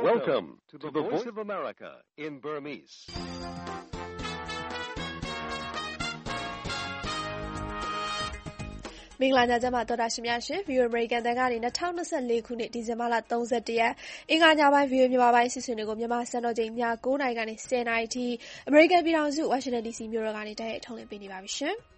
Welcome to the Voice of America in Burmese. ။မင်္ဂလာညချမ်းပါတော်တာရှင်များရှင် VOA American တန်ကနေ2024ခုနှစ်ဒီဇင်ဘာလ31ရက်အင်္ဂါညပိုင်း VOA မြန်မာပိုင်းစီစဉ်တွေကိုမြန်မာစံတော်ချိန်ည9:00နာရီကနေ10:00နာရီထိအမေရိကန်ပြည်ထောင်စု Washington DC မြို့တော်ကနေတိုက်ရိုက်ထုတ်လွှင့်ပေးနေပါပြီရှင်။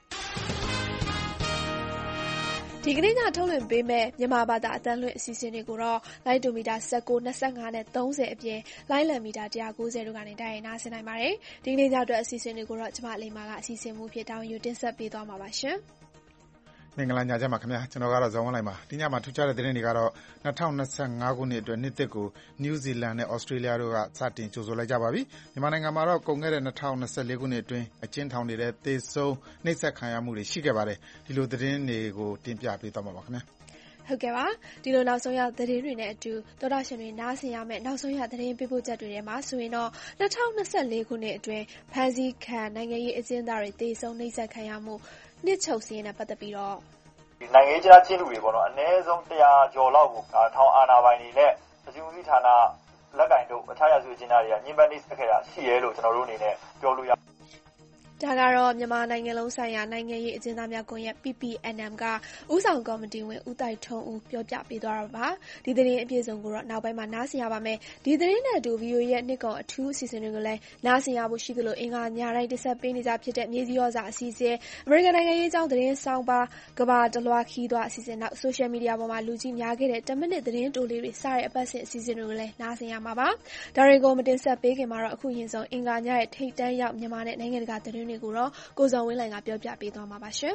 ဒီကနေ့ညထုတ်လွှင့်ပေးမဲ့မြန်မာဘာသာအသံလွှင့်အစီအစဉ်တွေကိုတော့လိုင်းဒိုမီတာ19, 25နဲ့30အပြင်လိုင်းလံမီတာ190တို့ကနေတိုက်ရိုက်နားဆင်နိုင်ပါတယ်။ဒီကနေ့ညအတွက်အစီအစဉ်တွေကိုတော့ကျမလိမ္မာကအစီအစဉ်မှုဖြစ်တောင်းယူတင်ဆက်ပေးသွားမှာပါရှင်။မင်္ဂလာညချမ်းပါခင်ဗျာကျွန်တော်ကတော့ဇော်ဝင်းလိုက်ပါဒီညမှာထူးခြားတဲ့သတင်းတွေကတော့2025ခုနှစ်အတွက်နှစ်သစ်ကိုနယူးဇီလန်နဲ့ဩစတြေးလျတို့ကစတင်ကြိုဆိုလိုက်ကြပါပြီမြန်မာနိုင်ငံမှာတော့ကုန်ခဲ့တဲ့2024ခုနှစ်အတွင်းအကျဉ်းထောင်နေတဲ့သေဆုံးနှိပ်စက်ခံရမှုတွေရှိခဲ့ပါတယ်ဒီလိုသတင်းတွေကိုတင်ပြပေးသွားမှာပါခင်ဗျာဟုတ်ကဲ့ပါဒီလိုနောက်ဆုံးရသတင်းတွေနဲ့အတူသောတာရှင်တွေနားဆင်ရမယ့်နောက်ဆုံးရသတင်းပေးပို့ချက်တွေထဲမှာဆိုရင်တော့2024ခုနှစ်အတွင်းဖမ်းဆီးခံနိုင်ငံရေးအကျဉ်းသားတွေသေဆုံးနှိပ်စက်ခံရမှုနှစ်ချုပ်စီးရင်နဲ့ပတ်သက်ပြီးတော့နိုင်ငံရေးကျင်းလူတွေပေါ့နော်အနည်းဆုံး100ကျော်လောက်ကိုထောင်အာဏာပိုင်တွေနဲ့အစည်းအဝေးဌာနလက်ကင်တို့အခြားရာဇဝတ်ကျင်းသားတွေကညှဉ်းပန်းနှိပ်စက်ခဲ့တာရှိရဲလို့ကျွန်တော်တို့အနေနဲ့ပြောလို့ရဒါကတော့မြန်မာနိုင်ငံလုံးဆိုင်ရာနိုင်ငံရေးအကျဉ်းသားများကွန်ရက် PPNM ကဦးဆောင်ကော်မတီဝင်ဦးတိုက်ထွန်းဦးပြောပြပေးသွားတာပါဒီသတင်းအပြည့်စုံကိုတော့နောက်ပိုင်းမှာနားဆင်ရပါမယ်ဒီသတင်းနဲ့အတူ VOA ရဲ့နှစ်ကောင်အထူးအစီအစဉ်တွေကိုလည်းနားဆင်ရဖို့ရှိသလိုအင်္ဂါညတိုင်းတင်ဆက်ပေးနေကြဖြစ်တဲ့မြေစည်းရောစာအစီအစဉ်အမေရိကန်နိုင်ငံရေးအကြောင်းသတင်းဆောင်ပါကဘာတလွားခီးသွားအစီအစဉ်နောက် social media ပေါ်မှာလူကြည့်များခဲ့တဲ့10မိနစ်သတင်းတိုလေးတွေစတဲ့အပတ်စဉ်အစီအစဉ်တွေကိုလည်းနားဆင်ရမှာပါဒါတွေကိုမတင်ဆက်ပေးခင်မှာတော့အခုရင်ဆုံးအင်္ဂါညရဲ့ထိတ်တန်းရောက်မြန်မာနဲ့နိုင်ငံတကာသတင်းတွေကိုတော့ကိုဇော်ဝင်းလှိုင်ကပြောပြပေးသွားမှာပါရှင်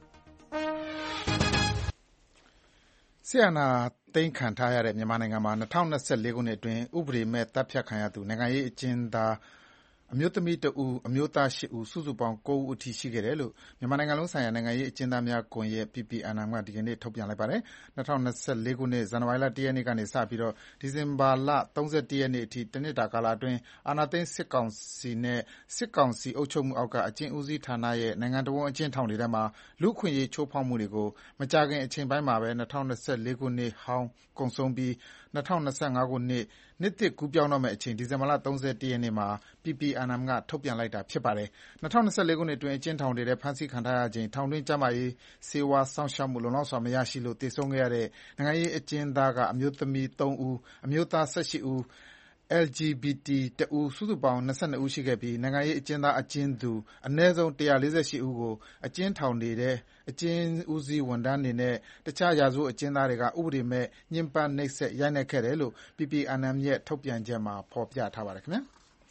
။ဆီယနာသိမ်းခံထားရတဲ့မြန်မာနိုင်ငံမှာ2024ခုနှစ်အတွင်းဥပဒေမဲ့တပ်ဖြတ်ခံရသူနိုင်ငံရေးအကျဉ်းသားအမျိုးသမီး2ဦးအမျိုးသား8ဦးစုစုပေါင်း9ဦးအထိရှိခဲ့တယ်လို့မြန်မာနိုင်ငံလုံးဆိုင်ရာနိုင်ငံရေးအကျဉ်းသားများကွန်ရက် PPNM ကဒီကနေ့ထုတ်ပြန်လိုက်ပါတယ်2024ခုနှစ်ဇန်နဝါရီလ1ရက်နေ့ကနေစပြီးတော့ဒီဇင်ဘာလ31ရက်နေ့အထိတစ်နှစ်တာကာလအတွင်းအာဏာသိမ်းစစ်ကောင်စီနဲ့စစ်ကောင်စီအုပ်ချုပ်မှုအောက်ကအကျဉ်းဦးစီးဌာနရဲ့နိုင်ငံတော်ဝန်အကျဉ်းထောင်တွေထဲမှာလူခွင့်ရေးချိုးဖောက်မှုတွေကိုမကြာခင်အချိန်ပိုင်းမှာပဲ2024ခုနှစ်ဟောင်းကုန်ဆုံးပြီး2025ခုနှစ်သစ်ကူးပြောင်းတော့မယ့်အချိန်ဒီဇင်ဘာလ31ရက်နေ့မှာ PPNM ကထုတ်ပြန်လိုက်တာဖြစ်ပါတယ်2024ခုနှစ်အတွင်းအကျဉ်းထောင်တွေထဲဖမ်းဆီးခံထားရခြင်းထောင်တွင်းကျန်းမာရေးစေဝါစောင့်ရှောက်မှုလုံလောက်စွာမရရှိလို့သေဆုံးခဲ့ရတဲ့နိုင်ငံရေးအကျဉ်းသားကအမျိုးသမီး3ဦးအမျိုးသား18ဦး LGBT 2ဦးစုစုပေါင်း22ဦးရှိခဲ့ပြီးနိုင်ငံရေးအကျဉ်းသားအကျဉ်းသူအနည်းဆုံး148ဦးကိုအကျဉ်းထောင်တွေထဲအကျဉ်းဦးစီးဝန်ထမ်းတွေနဲ့တခြားရာဇဝတ်အကျဉ်းသားတွေကဥပဒေမဲ့ညှဉ်းပန်းနှိပ်စက်ရိုက်နှက်ခဲ့တယ်လို့ PPNM ရဲ့ထုတ်ပြန်ချက်မှာဖော်ပြထားပါတယ်ခင်ဗျာ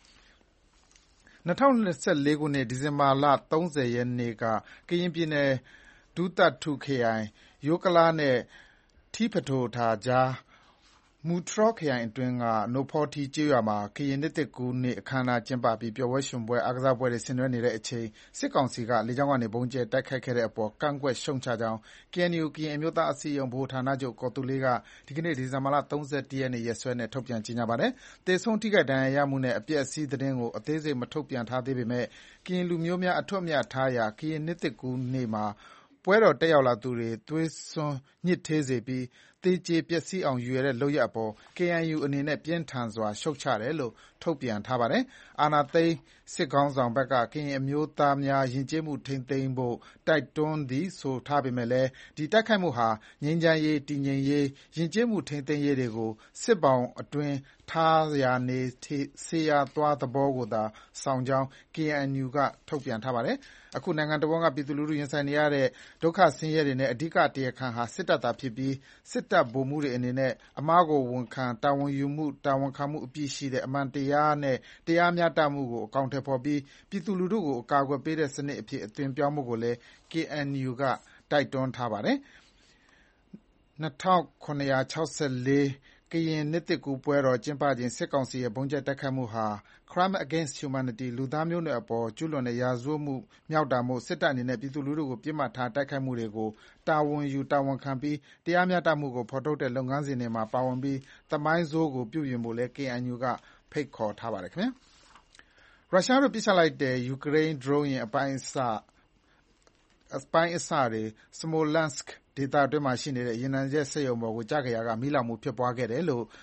2024ခုနှစ်ဒီဇင်ဘာလ30ရက်နေ့ကကရင်ပြည်နယ်ဒူးသတ်ထုခရိုင်ယိုကလားနဲ့ထီးဖထိုထာကြားမူထရော့ခရိုင်အတွင်းကနိုဖော်ထီကျေးရွာမှာကရင်နှစ်သစ်ကူးနေ့အခမ်းအနားကျင်းပပြီးပျော်ပွဲရွှင်ပွဲအားကစားပွဲတွေဆင်နွှဲနေတဲ့အချိန်စစ်ကောင်စီကလေကြောင်းကနေဗုံးကျဲတိုက်ခိုက်ခဲ့တဲ့အပေါ်ကန့်ကွက်ရှုတ်ချကြောင်း KNU ကရင်အမျိုးသားအစည်းအရုံးဗဟိုဌာနချုပ်ကော်သူလေးကဒီကနေ့ဒီဇင်ဘာလ31ရက်နေ့ရက်စွဲနဲ့ထုတ်ပြန်ကြေညာပါတယ်။သေဆုံးထိခိုက်ဒဏ်ရာရမှုနဲ့အပျက်အစီးသတင်းကိုအသေးစိတ်မထုတ်ပြန်ထားသေးပေမဲ့ကရင်လူမျိုးများအထွတ်အမြတ်ထားရာကရင်နှစ်သစ်ကူးနေ့မှာပွဲတော်တက်ရောက်လာသူတွေသွေးစွန်းညစ်ထေးစေပြီးသေကျေပျက်စီးအောင်ရည်ရွယ်တဲ့လုပ်ရပ်အပေါ် KNU အနေနဲ့ပြင်းထန်စွာရှုတ်ချတယ်လို့ထုတ်ပြန်ထားပါတယ်။အာဏာသိမ်းစစ်ခေါင်းဆောင်ဘက်ကကရင်အမျိုးသားများယဉ်ကျေးမှုထိန်းသိမ်းဖို့တိုက်တွန်းသည်ဆိုထားပေမဲ့လည်းဒီတိုက်ခိုက်မှုဟာငြိမ်းချမ်းရေးတည်ငြိမ်ရေးယဉ်ကျေးမှုထိန်းသိမ်းရေးတွေကိုစစ်ဘောင်အတွင်းထားရာနေစေရာသွားသဘောကိုသာဆောင်ကြောင်း KNU ကထုတ်ပြန်ထားပါတယ်။အခုနိုင်ငံတော်ကပြည်သူလူထုရင်ဆိုင်နေရတဲ့ဒုက္ခဆင်းရဲတွေနဲ့အဓိကတရားခံဟာစစ်တပ်သာဖြစ်ပြီးစစ်တပ်ဗိုလ်မှူးတွေအနေနဲ့အမားကိုဝန်ခံတာဝန်ယူမှုတာဝန်ခံမှုအပြည့်ရှိတဲ့အမှန်တရားနဲ့တရားမျှတမှုကိုအကောင်အထည်ဖော်ပြီးပြည်သူလူထုကိုအကာအကွယ်ပေးတဲ့စနစ်အဖြစ်အသွင်ပြောင်းဖို့ကိုလည်း KNU ကတိုက်တွန်းထားပါတယ်။2764ကရင်နှစ်သစ်ကူးပွဲတော်ကျင်းပချိန်စစ်ကောင်စီရဲ့ဗုံးကျဲတိုက်ခိုက်မှုဟာ Crime Against Humanity လူသားမျိုးနွယ်အပေါ်ကျူးလွန်တဲ့ရာဇဝတ်မှုမြောက်တာမို့စစ်တပ်အနေနဲ့ပြည်သူလူထုကိုပစ်မှတ်ထားတိုက်ခိုက်မှုတွေကိုတာဝန်ယူတာဝန်ခံပြီးတရားမျှတမှုကိုဖော်ထုတ်တဲ့လုပ်ငန်းစဉ်တွေမှာပါဝင်ပြီးသမိုင်းဆိုးကိုပြုပြင်ဖို့လည်း KNU ကဖိတ်ခေါ်ထားပါတယ်ခင်ဗျာ။ရုရှားတို့ပစ်ချလိုက်တဲ့ယူကရိန်းဒရုန်းယာဉ်အပိုင်းအစတွေ Smolensk ဒေသအတွင်းမှာရှိနေတဲ့ရေနံချက်စက်ရုံပေါ်ကိုကျခဲ့ရာကမီးလောင်မှုဖြစ်ပွားခဲ့တယ်လို့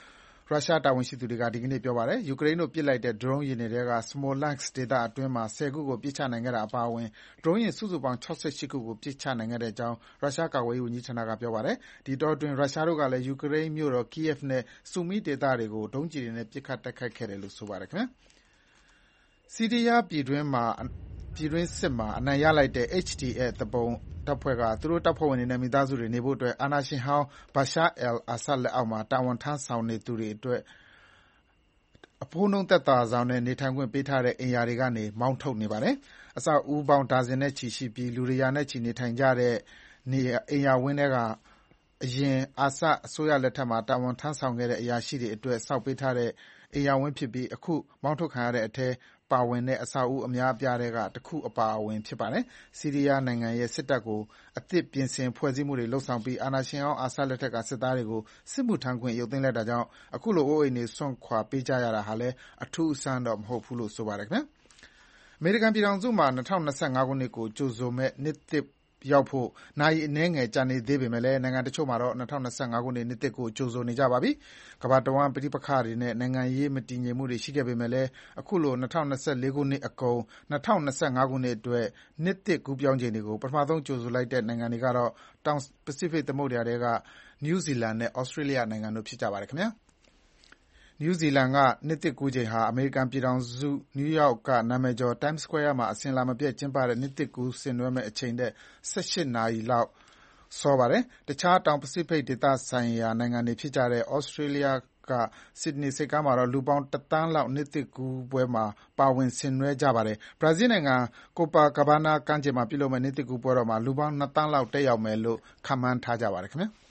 ရုရှားတာဝန်ရှိသူတွေကဒီကနေ့ပြောပါတယ်။ယူကရိန်းတို့ပစ်လိုက်တဲ့ ဒရုန်းယာဉ်တွေထဲက Smolensk ဒေသအတွင်းမှာ10ခုကိုပစ်ချနိုင်ခဲ့တာအပါအဝင်ဒရုန်းယာဉ်စုစုပေါင်း68ခုကိုပစ်ချနိုင်ခဲ့တဲ့အကြောင်းရုရှားကာကွယ်ရေးဝန်ကြီးဌာနကပြောပါတယ်။ဒီအတောအတွင်းရုရှားတို့ကလည်းယူကရိန်းမြို့တော် Kyiv နဲ့ Sumy ဒေသတွေကိုဒုံးကျည်တွေနဲ့ပစ်ခတ်တိုက်ခိုက်ခဲ့တယ်လို့ဆိုပါတယ်ခင်ဗျာ။ဆီးရီးယားပြည်တွင်းစစ်မှာအနိုင်ရလိုက်တဲ့ HDS သူပုန်တပ်ဖွဲ့ကသူတို့တပ်ဖွဲ့ဝင်တွေနဲ့မိသားစုတွေနေဖို့အတွက်အာဏာရှင်ဟောင်း Bashar al-Assad လက်အောက်မှာတာဝန်ထမ်းဆောင်နေသူတွေအတွက်အဖိုးနှုန်းသက်သာစွာနဲ့နေထိုင်ခွင့်ပေးထားတဲ့အိမ်ယာတွေကနေမောင်းထုတ်နေပါတယ်။အဆောက်အဦပေါင်းဒါဇင်နဲ့ချီရှိပြီးလူတွေရာနဲ့ချီနေထိုင်ကြတဲ့အိမ်ယာဝင်းထဲကအရင်အာဆတ်အစိုးရလက်ထက်မှာတာဝန်ထမ်းဆောင်ခဲ့တဲ့အရာရှိတွေအတွက်ဆောက်ပေးထားတဲ့အိမ်ယာဝင်းဖြစ်ပြီးအခုမောင်းထုတ်ခံရတဲ့အထဲပါဝင်တဲ့အဆောက်အဦအများအပြားထဲကတစ်ခုအပါအဝင်ဖြစ်ပါတယ်။ဆီးရီးယားနိုင်ငံရဲ့စစ်တပ်ကိုအသစ်ပြင်ဆင်ဖွဲ့စည်းမှုတွေလုပ်ဆောင်ပြီးအာဏာရှင်ဟောင်းအာဆတ်လက်ထက်ကစစ်သားတွေကိုစစ်မှုထမ်းခွင့်ရုပ်သိမ်းလိုက်တာကြောင့်အခုလိုအိုးအိမ်တွေစွန့်ခွာပေးကြရတာဟာလည်းအထူးအဆန်းတော့မဟုတ်ဘူးလို့ဆိုပါတယ်ခင်ဗျာ။အမေရိကန်ပြည်ထောင်စုမှာ2025ခုနှစ်ကိုကြိုဆိုမဲ့နှစ်သစ်ရောက်ဖို့နာရီအနည်းငယ်ကြာနေသေးပေမဲ့လည်းနိုင်ငံတချို့မှာတော့2025ခုနှစ်နှစ်သစ်ကိုကြိုဆိုနေကြပါပြီ။ကမ္ဘာတဝန်းပဋိပက္ခတွေနဲ့နိုင်ငံရေးမတည်ငြိမ်မှုတွေရှိခဲ့ပေမဲ့လည်းအခုလို2024ခုနှစ်အကုန်2025ခုနှစ်အတွက်နှစ်သစ်ကူးပြောင်းချိန်တွေကိုပထမဆုံးကြိုဆိုလိုက်တဲ့နိုင်ငံတွေကတော့တောင်ပစိဖိတ်သမုဒ္ဒရာထဲကနယူးဇီလန်နဲ့ဩစတြေးလျနိုင်ငံတို့ဖြစ်ကြပါတယ်ခင်ဗျာ။နယူးဇီလန်ကနှစ်သစ်ကူးချိန်ဟာအမေရိကန်ပြည်ထောင်စုနယူးယောက်ကနာမည်ကျော် Times Square မှာအစဉ်အလာမပြတ်ကျင်းပတဲ့နှစ်သစ်ကူးဆင်နွှဲမယ့်အချိန်ထက်18နာရီလောက်စောပါတယ်။တခြားတောင်ပစိဖိတ်ဒေသဆိုင်ရာနိုင်ငံတွေဖြစ်ကြတဲ့ဩစတြေးလျကဆစ်ဒနီဆိပ်ကမ်းမှာတော့လူပေါင်း1သန်းလောက်နှစ်သစ်ကူးပွဲမှာပါဝင်ဆင်နွှဲကြပါတယ်။ဘရာဇီးနိုင်ငံ Copacabana ကမ်းခြေမှာပြုလုပ်မယ့်နှစ်သစ်ကူးပွဲတော်မှာလူပေါင်း2သန်းလောက်တက်ရောက်မယ်လို့ခန့်မှန်းထားကြပါတယ်ခင်ဗျာ။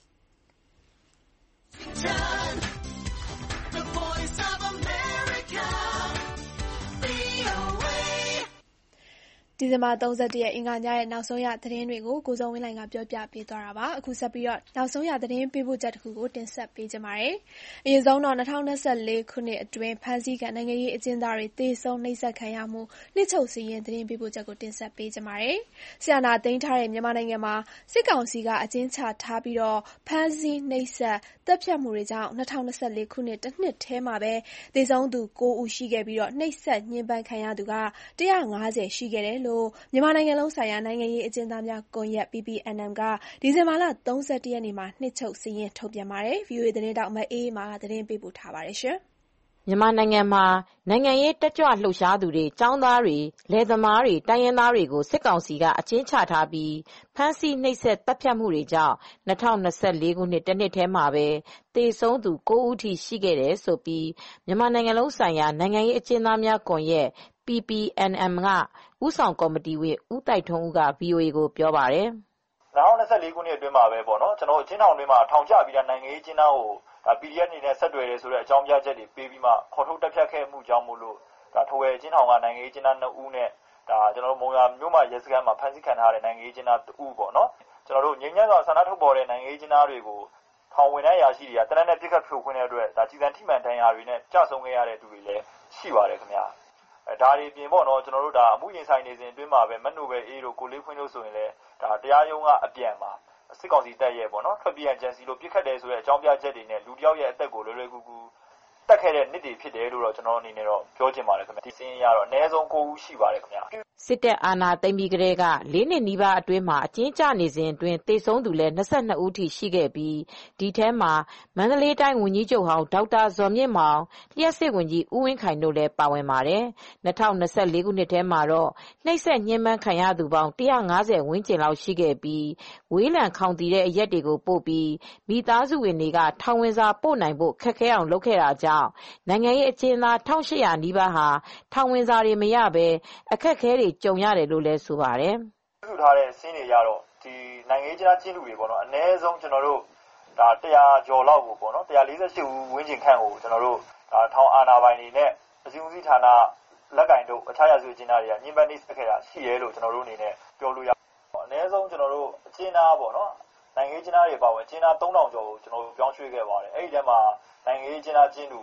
ဒီဇင်ဘာ31ရက်အင်္ဂါညရဲ့နောက်ဆုံးရသတင်းတွေကိုကိုဇော်ဝင်းလှိုင်ကပြောပြပေးသွားတာပါ။အခုဆက်ပြီးတော့နောက်ဆုံးရသတင်းပေးပို့ချက်တစ်ခုကိုတင်ဆက်ပေးကြပါမယ်။အရင်ဆုံးတော့2024ခုနှစ်အတွင်းဖမ်းဆီးခံနိုင်ငံရေးအကျဉ်းသားတွေသေဆုံးနှိပ်စက်ခံရမှုနှစ်ချုပ်စီရင်သတင်းပေးပို့ချက်ကိုတင်ဆက်ပေးကြပါမယ်။ဆရာနာသိမ်းထားတဲ့မြန်မာနိုင်ငံမှာစစ်ကောင်စီကအကျဉ်းချထားပြီးတော့ဖမ်းဆီးနှိပ်စက်တပ်ဖြတ်မှုတွေကြောင့်2024ခုနှစ်တစ်နှစ်ထဲမှာပဲသေဆုံးသူ9ဦးရှိခဲ့ပြီးတော့နှိပ်စက်ညှဉ်းပန်းခံရသူက150ရှိခဲ့တယ်လို့မြန်မာနိုင်ငံလုံးဆိုင်ရာနိုင်ငံရေးအကျဉ်းသားများကွန်ရက် PPNM ကဒီဇင်ဘာလ31ရက်နေ့မှာနှစ်ချုပ်စာရင်းထုတ်ပြန်ပါတယ်။ VOA သတင်းတောက်မအေးမာကသတင်းပေးပို့ထားပါတယ်ရှင်။မြန်မာနိုင်ငံမှာနိုင်ငံရေးတက်ကြွလှုပ်ရှားသူတွေ၊ကျောင်းသားတွေ၊လယ်သမားတွေ၊တိုင်းရင်းသားတွေကိုစစ်ကောင်စီကအကျဉ်းချထားပြီးဖမ်းဆီးနှိပ်စက်တပ်ဖြတ်မှုတွေကြောင့်2024ခုနှစ်တစ်နှစ်ထဲမှာပဲသေဆုံးသူ9ဦးထိရှိခဲ့တယ်လို့မြန်မာနိုင်ငံလုံးဆိုင်ရာနိုင်ငံရေးအကျဉ်းသားများကွန်ရက် PPNM ကဦးဆောင်ကော်မတီဝင်ဦးတိုက်ထွန်းဦးက VOA ကိုပြောပါတယ်။2024ခုနှစ်အတွင်းမှာပဲပေါ့နော်ကျွန်တော်အကျဉ်းထောင်တွင်းမှာထောင်ကျပြီးတဲ့နိုင်ငံရေးအကျဉ်းသားကိုPDF အနေနဲ့ဆက်သွယ်တယ်ဆိုတဲ့အကြောင်းပြချက်တွေပေးပြီးမှခေါ်ထုတ်တက်ဖြတ်ခဲ့မှုကြောင့်မို့လို့ထိုဝယ်အကျဉ်းထောင်ကနိုင်ငံရေးအကျဉ်းသား2ဦးနဲ့ကျွန်တော်တို့မုံရွာမြို့မှာရဲစခန်းမှာဖမ်းဆီးခံထားရတဲ့နိုင်ငံရေးအကျဉ်းသား2ဦးပေါ့နော်ကျွန်တော်တို့ငြိမ်းချမ်းစွာဆန္ဒထုတ်ပေါ်တဲ့နိုင်ငံရေးအကျဉ်းသားတွေကိုထောင်ဝင်တဲ့အရာရှိတွေကတနက်နဲ့ပြစ်ခတ်ဖြိုခွင်းတဲ့အတွက်ကြည်စံထိမှန်ဒဏ်ရာတွေနဲ့ကြဆုံးခဲ့ရတဲ့သူတွေလည်းရှိပါတယ်ခင်ဗျာ။ဒါတွေပြင်ပေါ့နော်ကျွန်တော်တို့အမှုရင်ဆိုင်နေစဉ်အတွင်းမှာပဲမက်နိုဘယ်အေးတို့ကိုလေးဖွင့်လို့ဆိုရင်လည်းတရားရုံးကအပြန်မှာစစ်ကောင်စီတပ်ရဲ့ပေါ့နော်ထွက်ပြေးရန်ကြံစီလို့ပြစ်ခတ်တယ်ဆိုတဲ့အကြောင်းပြချက်တွေနဲ့လူတယောက်ရဲ့အသက်ကိုလွယ်လွယ်ကူကူတက်ခဲ့တဲ့နှစ်တွေဖြစ်တယ်လို့တော့ကျွန်တော်အနေနဲ့တော့ပြောချင်ပါတယ်ခင်ဗျာ။ဒီစင်းရတော့အနည်းဆုံး9ဦးရှိပါတယ်ခင်ဗျာ။စစ်တပ်အာဏာသိမ်းပြီးကတည်းက4နှစ်နီးပါးအတွင်းမှာအကျဉ်းကျနေစဉ်အတွင်းသေဆုံးသူလည်း22ဦးထိရှိခဲ့ပြီးဒီထဲမှာမန္တလေးတိုင်းဝန်ကြီးချုပ်ဟောင်းဒေါက်တာဇော်မြင့်မောင်၊လျှပ်စစ်ဝန်ကြီးဦးဝင်းခိုင်တို့လည်းပါဝင်ပါတယ်။2024ခုနှစ်ထဲမှာတော့နှိပ်စက်ညှဉ်းပန်းခံရသူပေါင်း150ဝန်းကျင်လောက်ရှိခဲ့ပြီးဝေးလံခေါင်သီတဲ့အရက်တွေကိုပို့ပြီးမိသားစုဝင်တွေကထောင်ဝင်စာပို့နိုင်ဖို့ခက်ခဲအောင်လုပ်ခဲ့တာကြောင့်နိုင်ငံရေးအကျဉ်းသား1800နီးပါးဟာထောင်ဝင်စာတွေမရဘဲအခက်အခဲတွေကြုံရတယ်လို့လည်းဆိုပါတယ်။ပြုထားတဲ့စင်းတွေရတော့ဒီနိုင်ငံရေးကျင်းလူတွေပေါ့နော်အနည်းဆုံးကျွန်တော်တို့100ကျော်လောက်ကိုပေါ့နော်148ဦးဝန်းကျင်ခန့်ကိုကျွန်တော်တို့ထောင်အာဏာပိုင်တွေနဲ့အစည်းအဝေးဌာနလက်ကင်တို့အခြားရာဇဝတ်ကျင်းသားတွေကညှဉ်းပန်းနှိပ်စက်ခဲ့တာရှိရဲလို့ကျွန်တော်တို့အနေနဲ့ပြောလို့ရအနည်းဆုံးကျွန်တော်တို့အကျဉ်းသားပေါ့နော်နိုင်ငံရေးကျင်းသားတွေပါဝင်ကျင်းသား3000ကျော်ကိုကျွန်တော်တို့ပြောင်းရွှေ့ခဲ့ပါတယ်အဲ့ဒီထဲမှာနိုင်ငံရေးကျင်းသားကျင်းသူ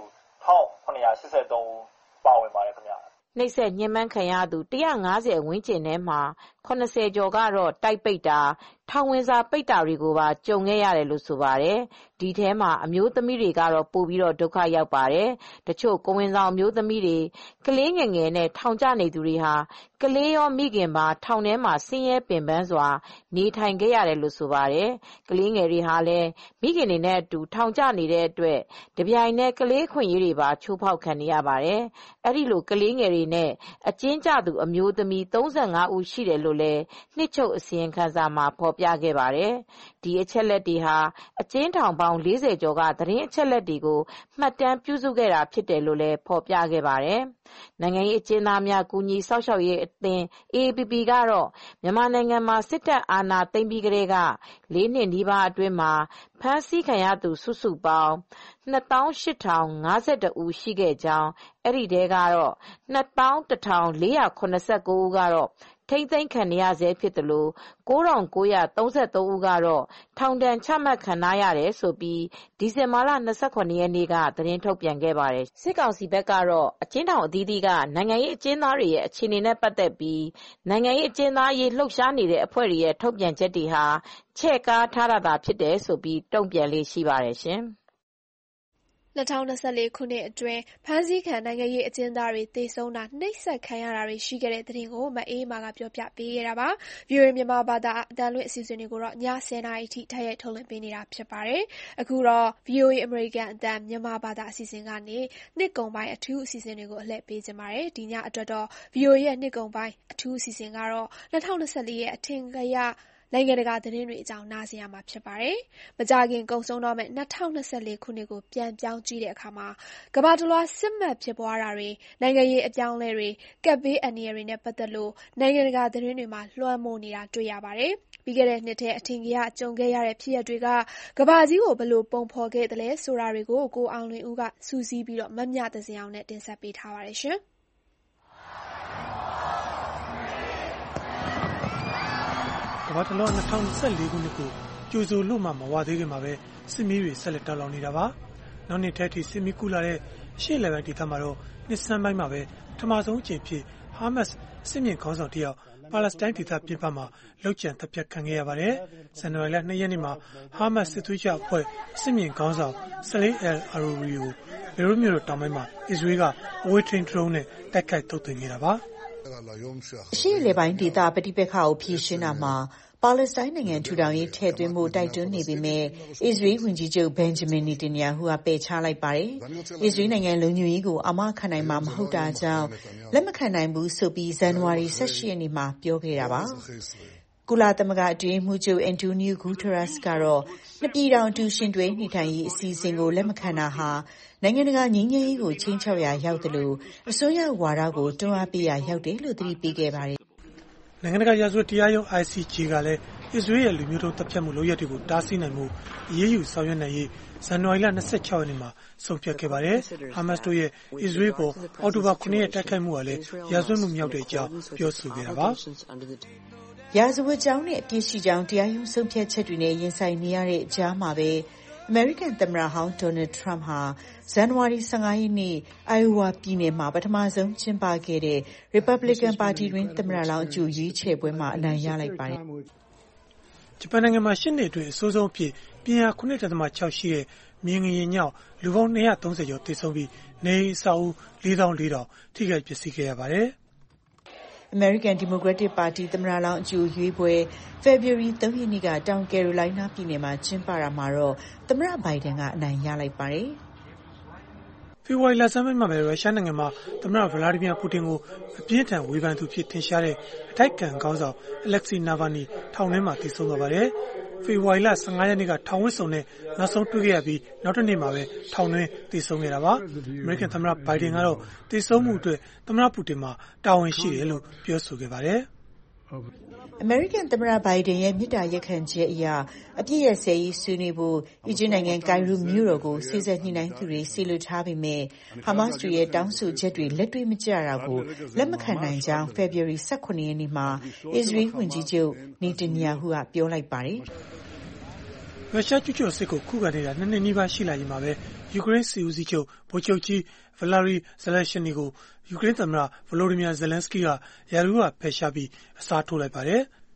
1983ဦးပါဝင်ပါတယ်ခင်ဗျာနှိပ်စက်ညှဉ်းပန်းခံရသူ150ဝန်းကျင်ထဲမှာ80ကျော်ကတော့တိုက်ပိတ်တာထောင်ဝင်စာပိတ်တာတွေကိုပါကြုံခဲ့ရတယ်လို့ဆိုပါတယ်။ဒီထဲမှာအမျိုးသမီးတွေကတော့ပိုပြီးဒုက္ခရောက်ပါတယ်။တချို့ကိုယ်ဝန်ဆောင်အမျိုးသမီးတွေကလေးငယ်ငယ်နဲ့ထောင်ကျနေသူတွေဟာကလေးရောမိခင်ပါထောင်ထဲမှာဆင်းရဲပင်ပန်းစွာနေထိုင်ခဲ့ရတယ်လို့ဆိုပါတယ်။ကလေးငယ်တွေဟာလည်းမိခင်တွေနဲ့အတူထောင်ကျနေတဲ့အတွက်တပြိုင်နက်ကလေးခွင့်ရေးတွေပါချိုးဖောက်ခံနေရပါတယ်။အဲဒီလိုကလေးငယ်တွေနဲ့အကျဉ်းကျသူအမျိုးသမီး35ဦးရှိတယ်လို့လည်းနှစ်ချုပ်အစီရင်ခံစာမှာဖော်ပြခဲ့ပါတယ်။ဒီအချက်လက်တွေဟာအကျဉ်းထောင်ပေါင်း40ကျော်ကသတင်းအချက်လက်တွေကိုမှတ်တမ်းပြုစုခဲ့တာဖြစ်တယ်လို့လည်းဖော်ပြခဲ့ပါတယ်။နိုင်ငံရေးအကျဉ်းသားများကူညီစောင့်ရှောက်ရေးအသင်း AAPP ကတော့မြန်မာနိုင်ငံမှာစစ်တပ်အာဏာသိမ်းပြီးကတည်းက4 နှစ်နီးပါးအတွင်းမှာဖမ်းဆီးခံရသူစုစုပေါင်း 28,052 ဦးရှိခဲ့ကြောင်းအဲဒီထဲကတော့ 21,479 ဦးကတော့ထိန်းသိမ်းခံနေရဆဲဖြစ်သလို 9,933 ဦးကတော့ထောင်ဒဏ်ချမှတ်ခံထားရတယ်ဆိုပြီးဒီဇင်ဘာလ 27 ရက်နေ့ကသတင်းထုတ်ပြန်ခဲ့ပါတယ်။စစ်ကောင်စီဘက်ကတော့အကျဉ်းထောင်အသီးသီးကနိုင်ငံရေးအကျဉ်းသားတွေရဲ့အခြေအနေနဲ့ပတ်သက်ပြီးနိုင်ငံရေးအကျဉ်းသားရေးလှုပ်ရှားနေတဲ့အဖွဲ့တွေရဲ့ထုတ်ပြန်ချက်တွေဟာချဲ့ကားထားတာသာဖြစ်တယ်ဆိုပြီးတုံ့ပြန်လေးရှိပါတယ်ရှင်။ 2024 ခုနှစ်အတွင်းဖမ်းဆီးခံနိုင်ငံရေးအကျဉ်းသားတွေသေဆုံးတာနှိပ်စက်ခံရတာတွေရှိခဲ့တဲ့သတင်းကိုမအေးမာကပြောပြပေးခဲ့တာပါ။ VOA မြန်မာဘာသာအသံလွှင့်အစီအစဉ်တွေကိုတော့ည 10:00 နာရီအထိတိုက်ရိုက်ထုတ်လွှင့်ပေးနေတာဖြစ်ပါတယ်။အခုတော့ VOA အမေရိကန်အသံမြန်မာဘာသာအစီအစဉ်ကနေနှစ်ကုန်ပိုင်းအထူးအစီအစဉ်တွေကိုအလှည့်ပေးကြပါတယ်။ဒီညအတွက်တော့ VOA ရဲ့နှစ်ကုန်ပိုင်းအထူးအစီအစဉ်ကတော့2024ရဲ့အထင်ကရနိုင်ငံတကာသတင်းတွေအကြောင်းနားဆင်ရမှာဖြစ်ပါတယ်။မကြာခင်ကုန်ဆုံးတော့မယ့်2024ခုနှစ်ကိုပြန်ပြောင်းကြည့်တဲ့အခါမှာကမ္ဘာတလွှားစစ်မက်ဖြစ်ပွားတာတွေနိုင်ငံရေးအပြောင်းအလဲတွေကပ်ဘေးအန္တရာယ်တွေနဲ့ပတ်သက်လို့နိုင်ငံတကာသတင်းတွေမှာလွှမ်းမိုးနေတာတွေ့ရပါတယ်။ပြီးခဲ့တဲ့နှစ်ထဲအထင်ကရကြုံခဲ့ရတဲ့ဖြစ်ရပ်တွေကကမ္ဘာကြီးကိုဘယ်လိုပုံဖော်ခဲ့သလဲဆိုတာတွေကိုကိုအောင်လွင်ဦးကစူးစီးပြီးမမြသဇင်အောင်နဲ့တင်ဆက်ပေးထားပါတယ်ရှင်။ကမ္ဘာတလွှား2024ခုနှစ်ကိုကြိုဆိုလို့မှမဝသေးခင်မှာပဲစစ်မီးတွေဆက်လက်တောက်လောင်နေတာပါ။နောက်နှစ်ထဲထိစစ်မီးကူးလာတဲ့ရှေ့လယ်ပိုင်းဒေသမှာတော့နှစ်ဆန်းပိုင်းမှာပဲပထမဆုံးအကြိမ်ဖြစ်ဟာမတ်စ်စစ်မြင့်ခေါင်းဆောင်တယောက်ပါလက်စတိုင်းဒေသပြင်ပမှာလောက်ကျန်တပ်ဖြတ်ခံခဲ့ရပါတယ်။ဇန်နဝါရီလ2 ရက်နေ့မှာဟာမတ်စ်စစ်သွေးကြွအဖွဲ့စစ်မြင့်ခေါင်းဆောင်ဆလေးအယ်အာရူရီကိုဘေရွတ်မြို့တောင်ပိုင်းမှာအစ္စရေးကအဝေးထိန်းဒရုန်းနဲ့တိုက်ခိုက်ထုတ်သွင်းခဲ့တာပါ။ရှေ့လယ်ပိုင်းဒေသပဋိပက္ခကိုဖြေရှင်းတာမှာပါလက်စတိုင်းနိုင်ငံထူထောင်ရေးထည့်သွင်းဖို့တိုက်တွန်းနေပေမဲ့အစ္စရေးဝန်ကြီးချုပ်ဘန်ဂျမင်နေတန်ယာဟုကပယ်ချလိုက်ပါတယ်။အစ္စရေးနိုင်ငံလုံခြုံရေးကိုအာမခံနိုင်မှာမဟုတ်တာကြောင့်လက်မခံနိုင်ဘူးဆိုပြီးဇန်နဝါရီ18 ရက်နေ့မှာပြောခဲ့တာပါ။ကုလသမဂ္ဂအတွင်းရေးမှူးချုပ်အန်တိုနီယိုဂူတရက်စ်ကတော့နှစ်ပြည်ထောင်အတူရှင်တွဲနေထိုင်ရေးအစီအစဉ်ကိုလက်မခံတာဟာနိုင်ငံတကာငြိမ်းချမ်းရေးကိုခြိမ်းခြောက်ရာရောက်တယ်လို့အစိုးရဝါဒကိုတွန်းအားပေးရာရောက်တယ်လို့သတိပေးခဲ့ပါတယ်။နိုင်ငံတကာရာဇဝတ်တရားရုံး ICJ ကလည်းအစ္စရေးရဲ့လူမျိုးတုံးတပ်ဖြတ်မှုလုပ်ရပ်တွေကိုတားဆီးနိုင်မှုအရေးယူဆောင်ရွက်နိုင်ရေးဇန်နဝါရီလ26 ရက်နေ့မှာဆုံးဖြတ်ခဲ့ပါတယ်။ဟာမတ်စ်တို့ရဲ့အစ္စရေးပေါ်အောက်တိုဘာ9 ရက်တိုက်ခိုက်မှုကလည်းရာဇဝတ်မှုမြောက်တဲ့အကြောင်းပြောဆိုခဲ့တာပါ။ရာဇဝတ်ကြောင်းနဲ့အပြစ်ရှိကြောင်းတရားရုံးဆုံးဖြတ်ချက်တွေနဲ့ရင်ဆိုင်နေရတဲ့အကြားမှာပဲအမေရိကန်သမ္မတဟောင်းဒေါ်နယ်ထရမ့်ဟာဇန်နဝါရီ15 ရက်နေ့အိုင်အိုဝါပြည်နယ်မှာပထမဆုံးကျင်းပခဲ့တဲ့ရီပတ်ဘလစ်ကန်ပါတီတွင်သမ္မတလောင်းအကြိုရွေးချယ်ပွဲမှာအနိုင်ရလိုက်ပါတယ်။ဂျပန်နိုင်ငံမှာ8 နှစ်အတွင်းအဆိုးဆုံးအဖြစ်ပြင်းအား 7.6 ရှိတဲ့မြင်းငရင်ညောက်လူပေါင်း230ကျော်သေဆုံးပြီးနေအိမ်အဆောက်အဦ 4,400 ထိခိုက်ပျက်စီးခဲ့ရပါတယ်။အမေရိကန်ဒီမိုကရက်တစ်ပါတီသမ္မတလောင်းအကြိုရွေးပွဲဖေဖော်ဝါရီ 3 ရက်နေ့ကတောင်ကယ်ရိုလိုင်းနားပြည်နယ်မှာကျင်းပတာမှာတော့သမ္မတဘိုင်ဒန်ကအနိုင်ရလိုက်ပါတယ်။ဖေဖော်ဝါရီလဆန်းပိုင်းမှာပဲရုရှားနိုင်ငံမှာသမ္မတဗလာဒီမီယာပူတင်ကိုအပြင်းထန်ဝေဖန်သူဖြစ်ထင်ရှားတဲ့အတိုက်အခံခေါင်းဆောင်အလက်ဆီနာဗာနီထောင်ထဲမှာသေဆုံးသွားပါတယ်။ဖေဖော်ဝါရီလ15 ရက်နေ့ကထောင်ဝတ်စုံနဲ့နောက်ဆုံးတွေ့ခဲ့ရပြီးနောက်တစ်နေ့မှာပဲထောင်တွင်းသေဆုံးခဲ့တာပါ။အမေရိကန်သမ္မတဘိုင်ဒန်ကတော့သေဆုံးမှုအတွက်သမ္မတပူတင်မှာတာဝန်ရှိတယ်လို့ပြောဆိုခဲ့ပါတယ်။အမေရိကန်သမ္မတဘိုင်ဒန်ရဲ့မြစ်တာရက်ခံချက်အရအပြည့်ရစဲရေးဆွေးနွေးဖို့အီဂျစ်နိုင်ငံကိုင်ရိုမြို့တော်ကိုစေစပ်ညှိနှိုင်းသူတွေဆီလွှတ်ထားပေမဲ့ဟာမတ်စ်ရဲ့တောင်းဆိုချက်တွေလက်တွေ့မကျတာကိုလက်မခံနိုင်ကြောင်းဖေဖော်ဝါရီ18 ရက်နေ့မှာအစ္စရေးဝန်ကြီးချုပ်နေတန်ယာဟုကပြောလိုက်ပါတယ်။ရုရှားကျူးကျော်စစ်ကိုခုခံနေတာ2 နှစ်နီးပါးရှိလာရင်မှာပဲယူကရိန်းစစ်ဦးစီးချုပ်ဗိုလ်ချုပ်ကြီးဗလာရီဇလက်ရှင်နီကိုယူကရိန်းသမ္မတဗလိုဒီမီယာဇလန်စကီကရာထူးကဖယ်ရှားပြီးအစားထိုးလိုက်ပါတယ်။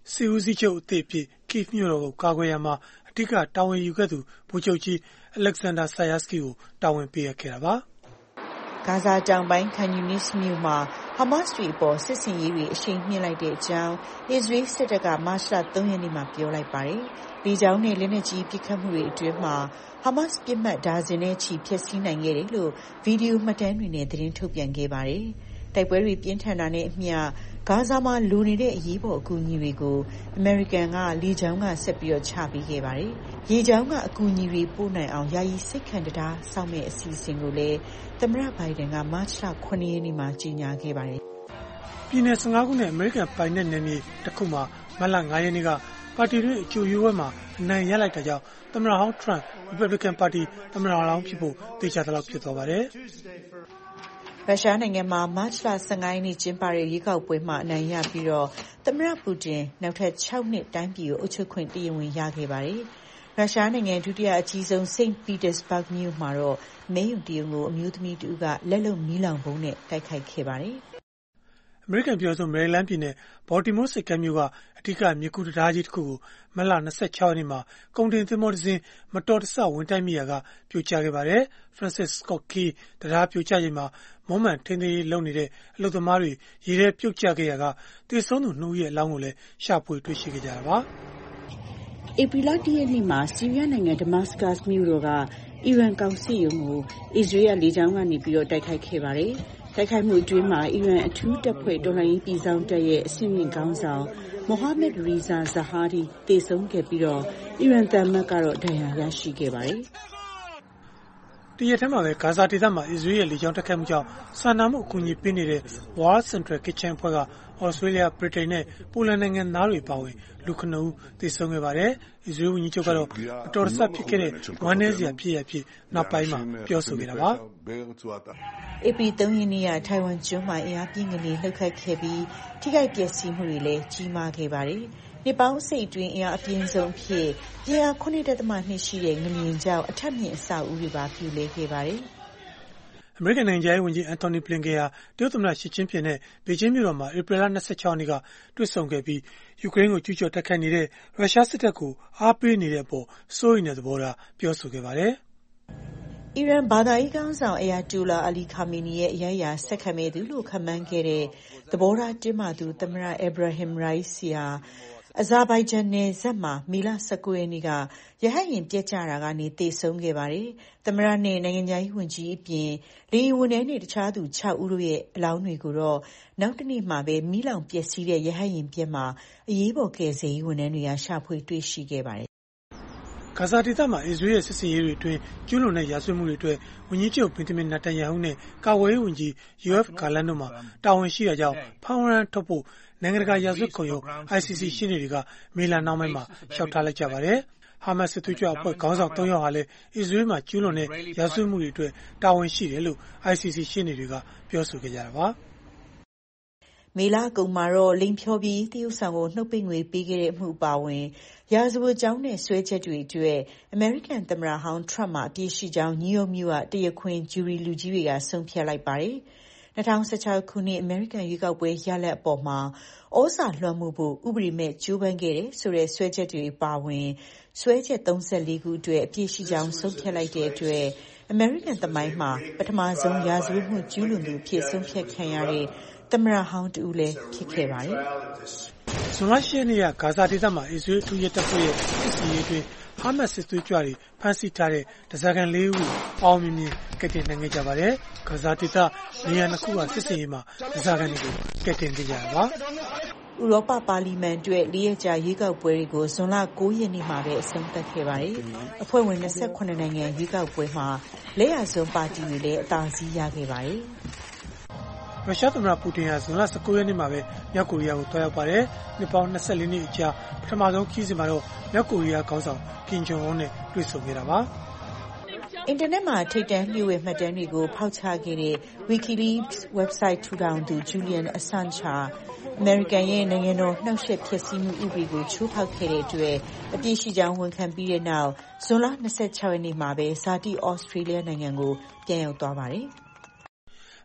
စစ်ဦးစီးချုပ်အသစ်အဖြစ် Kyiv မြို့တော်ကိုကာကွယ်ရာမှာအဓိကတာဝန်ယူခဲ့သူဗိုလ်ချုပ်ကြီး Alexander Syrsky ကိုတာဝန်ပေးအပ်ခဲ့တာပါ။ဂါဇာတောင်ပိုင်း Khan Yunis မြို့မှာဟာမတ်စ်တွေအပေါ်စစ်ဆင်ရေးတွေအရှိန်မြှင့်လိုက်တဲ့အကြောင်းအစ္စရေးစစ်တပ်ကမတ်လ 3 ရက်နေ့မှာပြောလိုက်ပါတယ်။လေကြောင်းနဲ့လက်နက်ကြီးပစ်ခတ်မှုတွေအတွင်းမှာဟာမတ်စ်ပစ်မှတ်ဒါဇင်နဲ့ချီဖျက်ဆီးနိုင်ခဲ့တယ်လို့ဗီဒီယိုမှတ်တမ်းတွေနဲ့သတင်းထုတ်ပြန်ခဲ့ပါတယ်။တိုက်ပွဲတွေပြင်းထန်တာနဲ့အမျှဂါဇာမှာလိုနေတဲ့အရေးပေါ်အကူအညီတွေကိုအမေရိကန်ကလေကြောင်းကဆက်ပြီးချပေးခဲ့ပါတယ်။ရေကြောင်းကအကူအညီတွေပို့နိုင်အောင်ယာယီစိတ်ခံတရားစောင့်မဲ့အစီအစဉ်ကိုလည်းသမ္မတဘိုင်ဒန်ကမတ်လ 9 ရက်နေ့မှာကြေညာခဲ့ပါတယ်။ပြည်နယ် 15 ခုနဲ့အမေရိကန်ပိုင်နက်နယ်မြေတစ်ခုမှာမတ်လ 5 ရက်နေ့ကပါတီတွင်းအကြိုရွေးပွဲမှာအနိုင်ရလိုက်တာကြောင့်သမ္မတဟောင်းထရန့် Republican ပါတီသမ္မတလောင်းဖြစ်ဖို့သေချာသလောက်ဖြစ်သွားပါတယ်။ရုရှားနိုင်ငံမှာမတ်လ 15 ရက်နေ့ကျင်းပတဲ့ရွေးကောက်ပွဲမှာအနိုင်ရပြီးသမ္မတပူတင်နောက်ထပ် 6 နှစ်တိုင်းပြည်ကိုအုပ်ချုပ်ခွင့်တရားဝင်ရခဲ့ပါတယ်။ရုရှားနိုင်ငံဒုတိယအကြီးဆုံး St. Petersburg မြို့မှာတော့မဲရုံတရုံကိုအမျိုးသမီးတဦးကလက်လုံမီးလောင်ဗုံးနဲ့တိုက်ခိုက်ခဲ့ပါတယ်။အမေရိကန်ပြည်ထောင်စုမယ်ရီလန်းပြည်နယ်ဘော်တီမိုးဆိပ်ကမ်းမြို့ကအဓိကမြစ်ကူးတံတားကြီးတစ်ခုကိုမတ်လ 26 ရက်နေ့မှာကုန်တင်သင်္ဘောတစ်စင်းမတော်တဆဝင်တိုက်မိရာကပြိုကျခဲ့ပါတယ်။ Francis Scott Key တံတားပြိုကျချိန်မှာမွမ်းမံထိန်းသိမ်းရေးလုပ်နေတဲ့အလုပ်သမားတွေရေထဲပြုတ်ကျခဲ့ရာကသေဆုံးသူ 2 ဦးရဲ့အလောင်းကိုလည်းရှာဖွေတွေ့ရှိခဲ့ကြတာပါ။ဧပြီလ 1 ရက်နေ့မှာဆီးရီးယားနိုင်ငံဒမတ်စကတ်မြို့တော်ကအီရန်ကောင်စစ်ရုံးကိုအစ္စရေးလေကြောင်းကနေတိုက်ခိုက်ခဲ့ပါတယ်။တိုက်ခိုက်မှုအတွင်းမှာအီရန်အထူးတပ်ဖွဲ့တော်လှန်ရေးပြည်စောင့်တပ်ရဲ့အဆင့်မြင့်ခေါင်းဆောင်မိုဟာမက်ရီဇာဇဟာဒီသေဆုံးခဲ့ပြီးအီရန်သံအမတ်ကတော့ဒဏ်ရာရရှိခဲ့ပါတယ်။တရက်ထဲမှာပဲဂါဇာဒေသမှာအစ္စရေးရဲ့လေကြောင်းတိုက်ခိုက်မှုကြောင့်စာနာမှုအကူအညီပေးနေတဲ့ World Central Kitchen အဖွဲ့ကဩစတြေးလျ၊ဗြိတိန်နဲ့ပိုလန်နိုင်ငံသားတွေပါဝင်လူ 9 ဦးသေဆုံးခဲ့ပါတယ်။အစ္စရေးဝန်ကြီးချုပ်ကတော့မတော်တဆဖြစ်ခဲ့တဲ့ဝမ်းနည်းစရာဖြစ်ရပ်ဖြစ်နောက်ပိုင်းမှာပြောဆိုခဲ့တာပါ။ဧပြီ 3 ရက်နေ့ကထိုင်ဝမ်ကျွန်းမှာအင်အားပြင်းငလျင်လှုပ်ခတ်ခဲ့ပြီးထိခိုက်ပျက်စီးမှုတွေလည်းကြီးမားခဲ့ပါတယ်။နှစ်ပေါင်းအစိတ်အတွင်းအင်အားအပြင်းဆုံးအဖြစ်ပြင်းအား 7.2 ရှိတဲ့ငလျင်ကြောင့်အထပ်မြင့်အဆောက်အဦတွေပါပြိုလဲခဲ့ပါတယ်။အမေရိကန်နိုင်ငံခြားရေးဝန်ကြီးအန်တိုနီဘလင်ကန်ဟာတရုတ်သမ္မတရှီကျင်းဖျင်နဲ့ဘေကျင်းမြို့တော်မှာဧပြီလ 26 ရက်နေ့ကတွေ့ဆုံခဲ့ပြီးယူကရိန်းကိုကျူးကျော်တိုက်ခိုက်နေတဲ့ရုရှားစစ်တပ်ကိုအားပေးနေတဲ့အပေါ်စိုးရိမ်တဲ့သဘောထားပြောဆိုခဲ့ပါတယ်။အီရန်ဘာသာရေးခေါင်းဆောင်အယာတိုလာအလီခါမီနီရဲ့အရိုက်အရာဆက်ခံမဲ့သူလို့ခန့်မှန်းခဲ့တဲ့သဘောထားတင်းမာသူသမ္မတအဗရာဟင်ရိုက်စီဟာအဇာဘိုင်ဂျန်နယ်စပ်မှာမေလ 19 ရက်နေ့ကရဟတ်ယာဉ်ပျက်ကျတာကနေသေဆုံးခဲ့ပါတယ်။သမ္မတနဲ့နိုင်ငံခြားရေးဝန်ကြီးအပြင်လေယာဉ်ဝန်ထမ်းနဲ့တခြားသူ 6 ဦးတို့ရဲ့အလောင်းတွေကိုတော့နောက်တနေ့မှာပဲမီးလောင်ပျက်စီးတဲ့ရဟတ်ယာဉ်ပျက်မှာအရေးပေါ်ကယ်ဆယ်ရေးဝန်ထမ်းတွေကရှာဖွေတွေ့ရှိခဲ့ပါတယ်။ဂါဇာဒေသမှာအစ္စရေးရဲ့စစ်ဆင်ရေးတွေအတွင်းကျူးလွန်တဲ့ရာဇဝတ်မှုတွေအတွက်ဝန်ကြီးချုပ်ဘင်ဂျမင်နေတန်ယာဟုနဲ့ကာကွယ်ရေးဝန်ကြီးယိုအက်ဖ်ဂါလန့်တို့မှာတာဝန်ရှိတာကြောင့်ဖမ်းဝရမ်းထုတ်ဖို့နိုင်ငံတကာရာဇဝတ်ခုံရုံး ICC ရှေ့နေတွေကမေလနှောင်းပိုင်းမှာလျှောက်ထားလိုက်ကြပါတယ်။ဟာမတ်စစ်သွေးကြွအဖွဲ့ခေါင်းဆောင် 3 ယောက်ဟာလည်းအစ္စရေးမှာကျူးလွန်တဲ့ရာဇဝတ်မှုတွေအတွက်တာဝန်ရှိတယ်လို့ ICC ရှေ့နေတွေကပြောဆိုခဲ့ကြတာပါ။မေလကုန်မှာတော့လိင်ဖျော်ဖြေရေးသရုပ်ဆောင်ကိုနှုတ်ပိတ်ငွေပေးခဲ့တဲ့အမှုအပါအဝင်ရာဇဝတ်ကြောင်းနဲ့စွဲချက်တွေအတွက်အမေရိကန်သမ္မတဟောင်းထရမ့်မှာအပြစ်ရှိကြောင်းနယူးယောက်မြို့ကတရားခွင်ဂျူရီလူကြီးတွေကဆုံးဖြတ်လိုက်ပါတယ်။2016 ခုနှစ်အမေရိကန်ရွေးကောက်ပွဲရလဒ်အပေါ်မှာဩဇာလွှမ်းမိုးဖို့ဥပဒေမဲ့ကြိုးပမ်းခဲ့တဲ့ဆိုတဲ့စွဲချက်တွေပါဝင်စွဲချက် 34 ခုအတွက်အပြစ်ရှိကြောင်းဆုံးဖြတ်လိုက်တဲ့အတွက်အမေရိကန်သမိုင်းမှာပထမဆုံးရာဇဝတ်မှုကျူးလွန်သူအဖြစ်ဆုံးဖြတ်ခံရတဲ့သမ္မတဟောင်းတူလည်းဖြစ်ခဲ့ပါတယ်။ဇွန်လ 10 ရက်နေ့ကဂါဇာဒေသမှာအစ္စရေးအထူးရဲတပ်ဖွဲ့ရဲ့စစ်ဆင်ရေးအတွင်းဟာမတ်စစ်သွေးကြွတွေဖမ်းဆီးထားတဲ့ဓားစာခံ 4 ဦးကိုအောင်မြင်မြင်ကယ်တင်နိုင်ခဲ့ကြပါတယ်။ဂါဇာဒေသနေရာ 2 ခုကစစ်ဆင်ရေးမှာဓားစာခံတွေကိုကယ်တင်ခဲ့ကြတာပါ။ဥရောပပါလီမန်အတွက်4 ရက်ကြာရွေးကောက်ပွဲတွေကိုဇွန်လ 9 ရက်နေ့မှာပဲအဆုံးသတ်ခဲ့ပါတယ်။အဖွဲ့ဝင် 28 နိုင်ငံရွေးကောက်ပွဲမှာလက်ယာစွန်းပါတီတွေလည်းအသာစီးရခဲ့ပါတယ်။ရုရှားသမ္မတပူတင်ဟာဇွန်လ 19 ရက်နေ့မှာပဲမြောက်ကိုရီးယားကိုသွားရောက်ပါတယ်။နှစ်ပေါင်း 24 နှစ်အကြာပထမဆုံးခရီးစဉ်မှာတော့မြောက်ကိုရီးယားခေါင်းဆောင်ကင်ဂျုံအွန်းနဲ့တွေ့ဆုံခဲ့တာပါ။အင်တာနက်မှာထိပ်တန်းလျှို့ဝှက်မှတ်တမ်းတွေကိုဖောက်ချခဲ့တဲ့ WikiLeaks website ထူထောင်သူ Julian Assange ဟာအမေရိကန်ရဲ့နိုင်ငံတော်နှောက်ယှက်ဖျက်ဆီးမှုဥပဒေကိုချိုးဖောက်ခဲ့တဲ့အတွက်အပြစ်ရှိကြောင်းဝန်ခံပြီးတဲ့နောက်ဇွန်လ 26 ရက်နေ့မှာပဲဇာတိဩစတြေးလျနိုင်ငံကိုပြန်ရောက်သွားပါတယ်။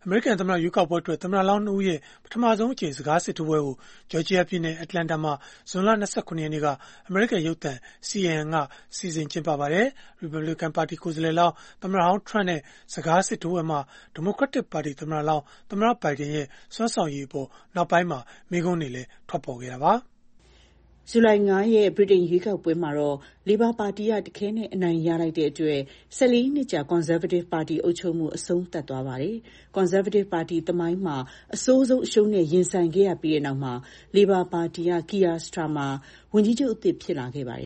အမေရိကန်သမ္မတရွေးကောက်ပွဲအတွက်သမ္မတလောင်း2ဦးရဲ့ပထမဆုံးအကြိမ်စကားစစ်ထိုးပွဲကိုဂျော်ဂျီယာပြည်နယ်အတ္တလန်တာမှာဇွန်လ29ရက်နေ့ကအမေရိကန်ရုပ်သံ CNN ကစီစဉ်ကျင်းပပါတယ်။ Republican ပါတီကိုယ်စားလှယ်လောင်းသမ္မတဟောင်း Trump နဲ့စကားစစ်ထိုးပွဲမှာ Democratic ပါတီသမ္မတလောင်းသမ္မတ Biden ရဲ့စွမ်းဆောင်ရည်အပေါ်နောက်ပိုင်းမှာမေးခွန်းတွေလည်းထွက်ပေါ်ခဲ့တာပါ။ဇူလိုင် 5 ရက်ဗြိတိန်ရွေးကောက်ပွဲမှာတော့လေဘာပါတီကတခဲနဲ့အနိုင်ရလိုက်တဲ့အတွက်14 နှစ်ကြာ Conservative ပါတီအုပ်ချုပ်မှုအဆုံးသတ်သွားပါတယ်။ Conservative ပါတီသမိုင်းမှာအဆိုးဆုံးအရှုံးနဲ့ရင်ဆိုင်ခဲ့ရပြီးတဲ့နောက်မှာလေဘာပါတီက Keir Starmer ဝန်ကြီးချုပ်အသစ်ဖြစ်လာခဲ့ပါတယ်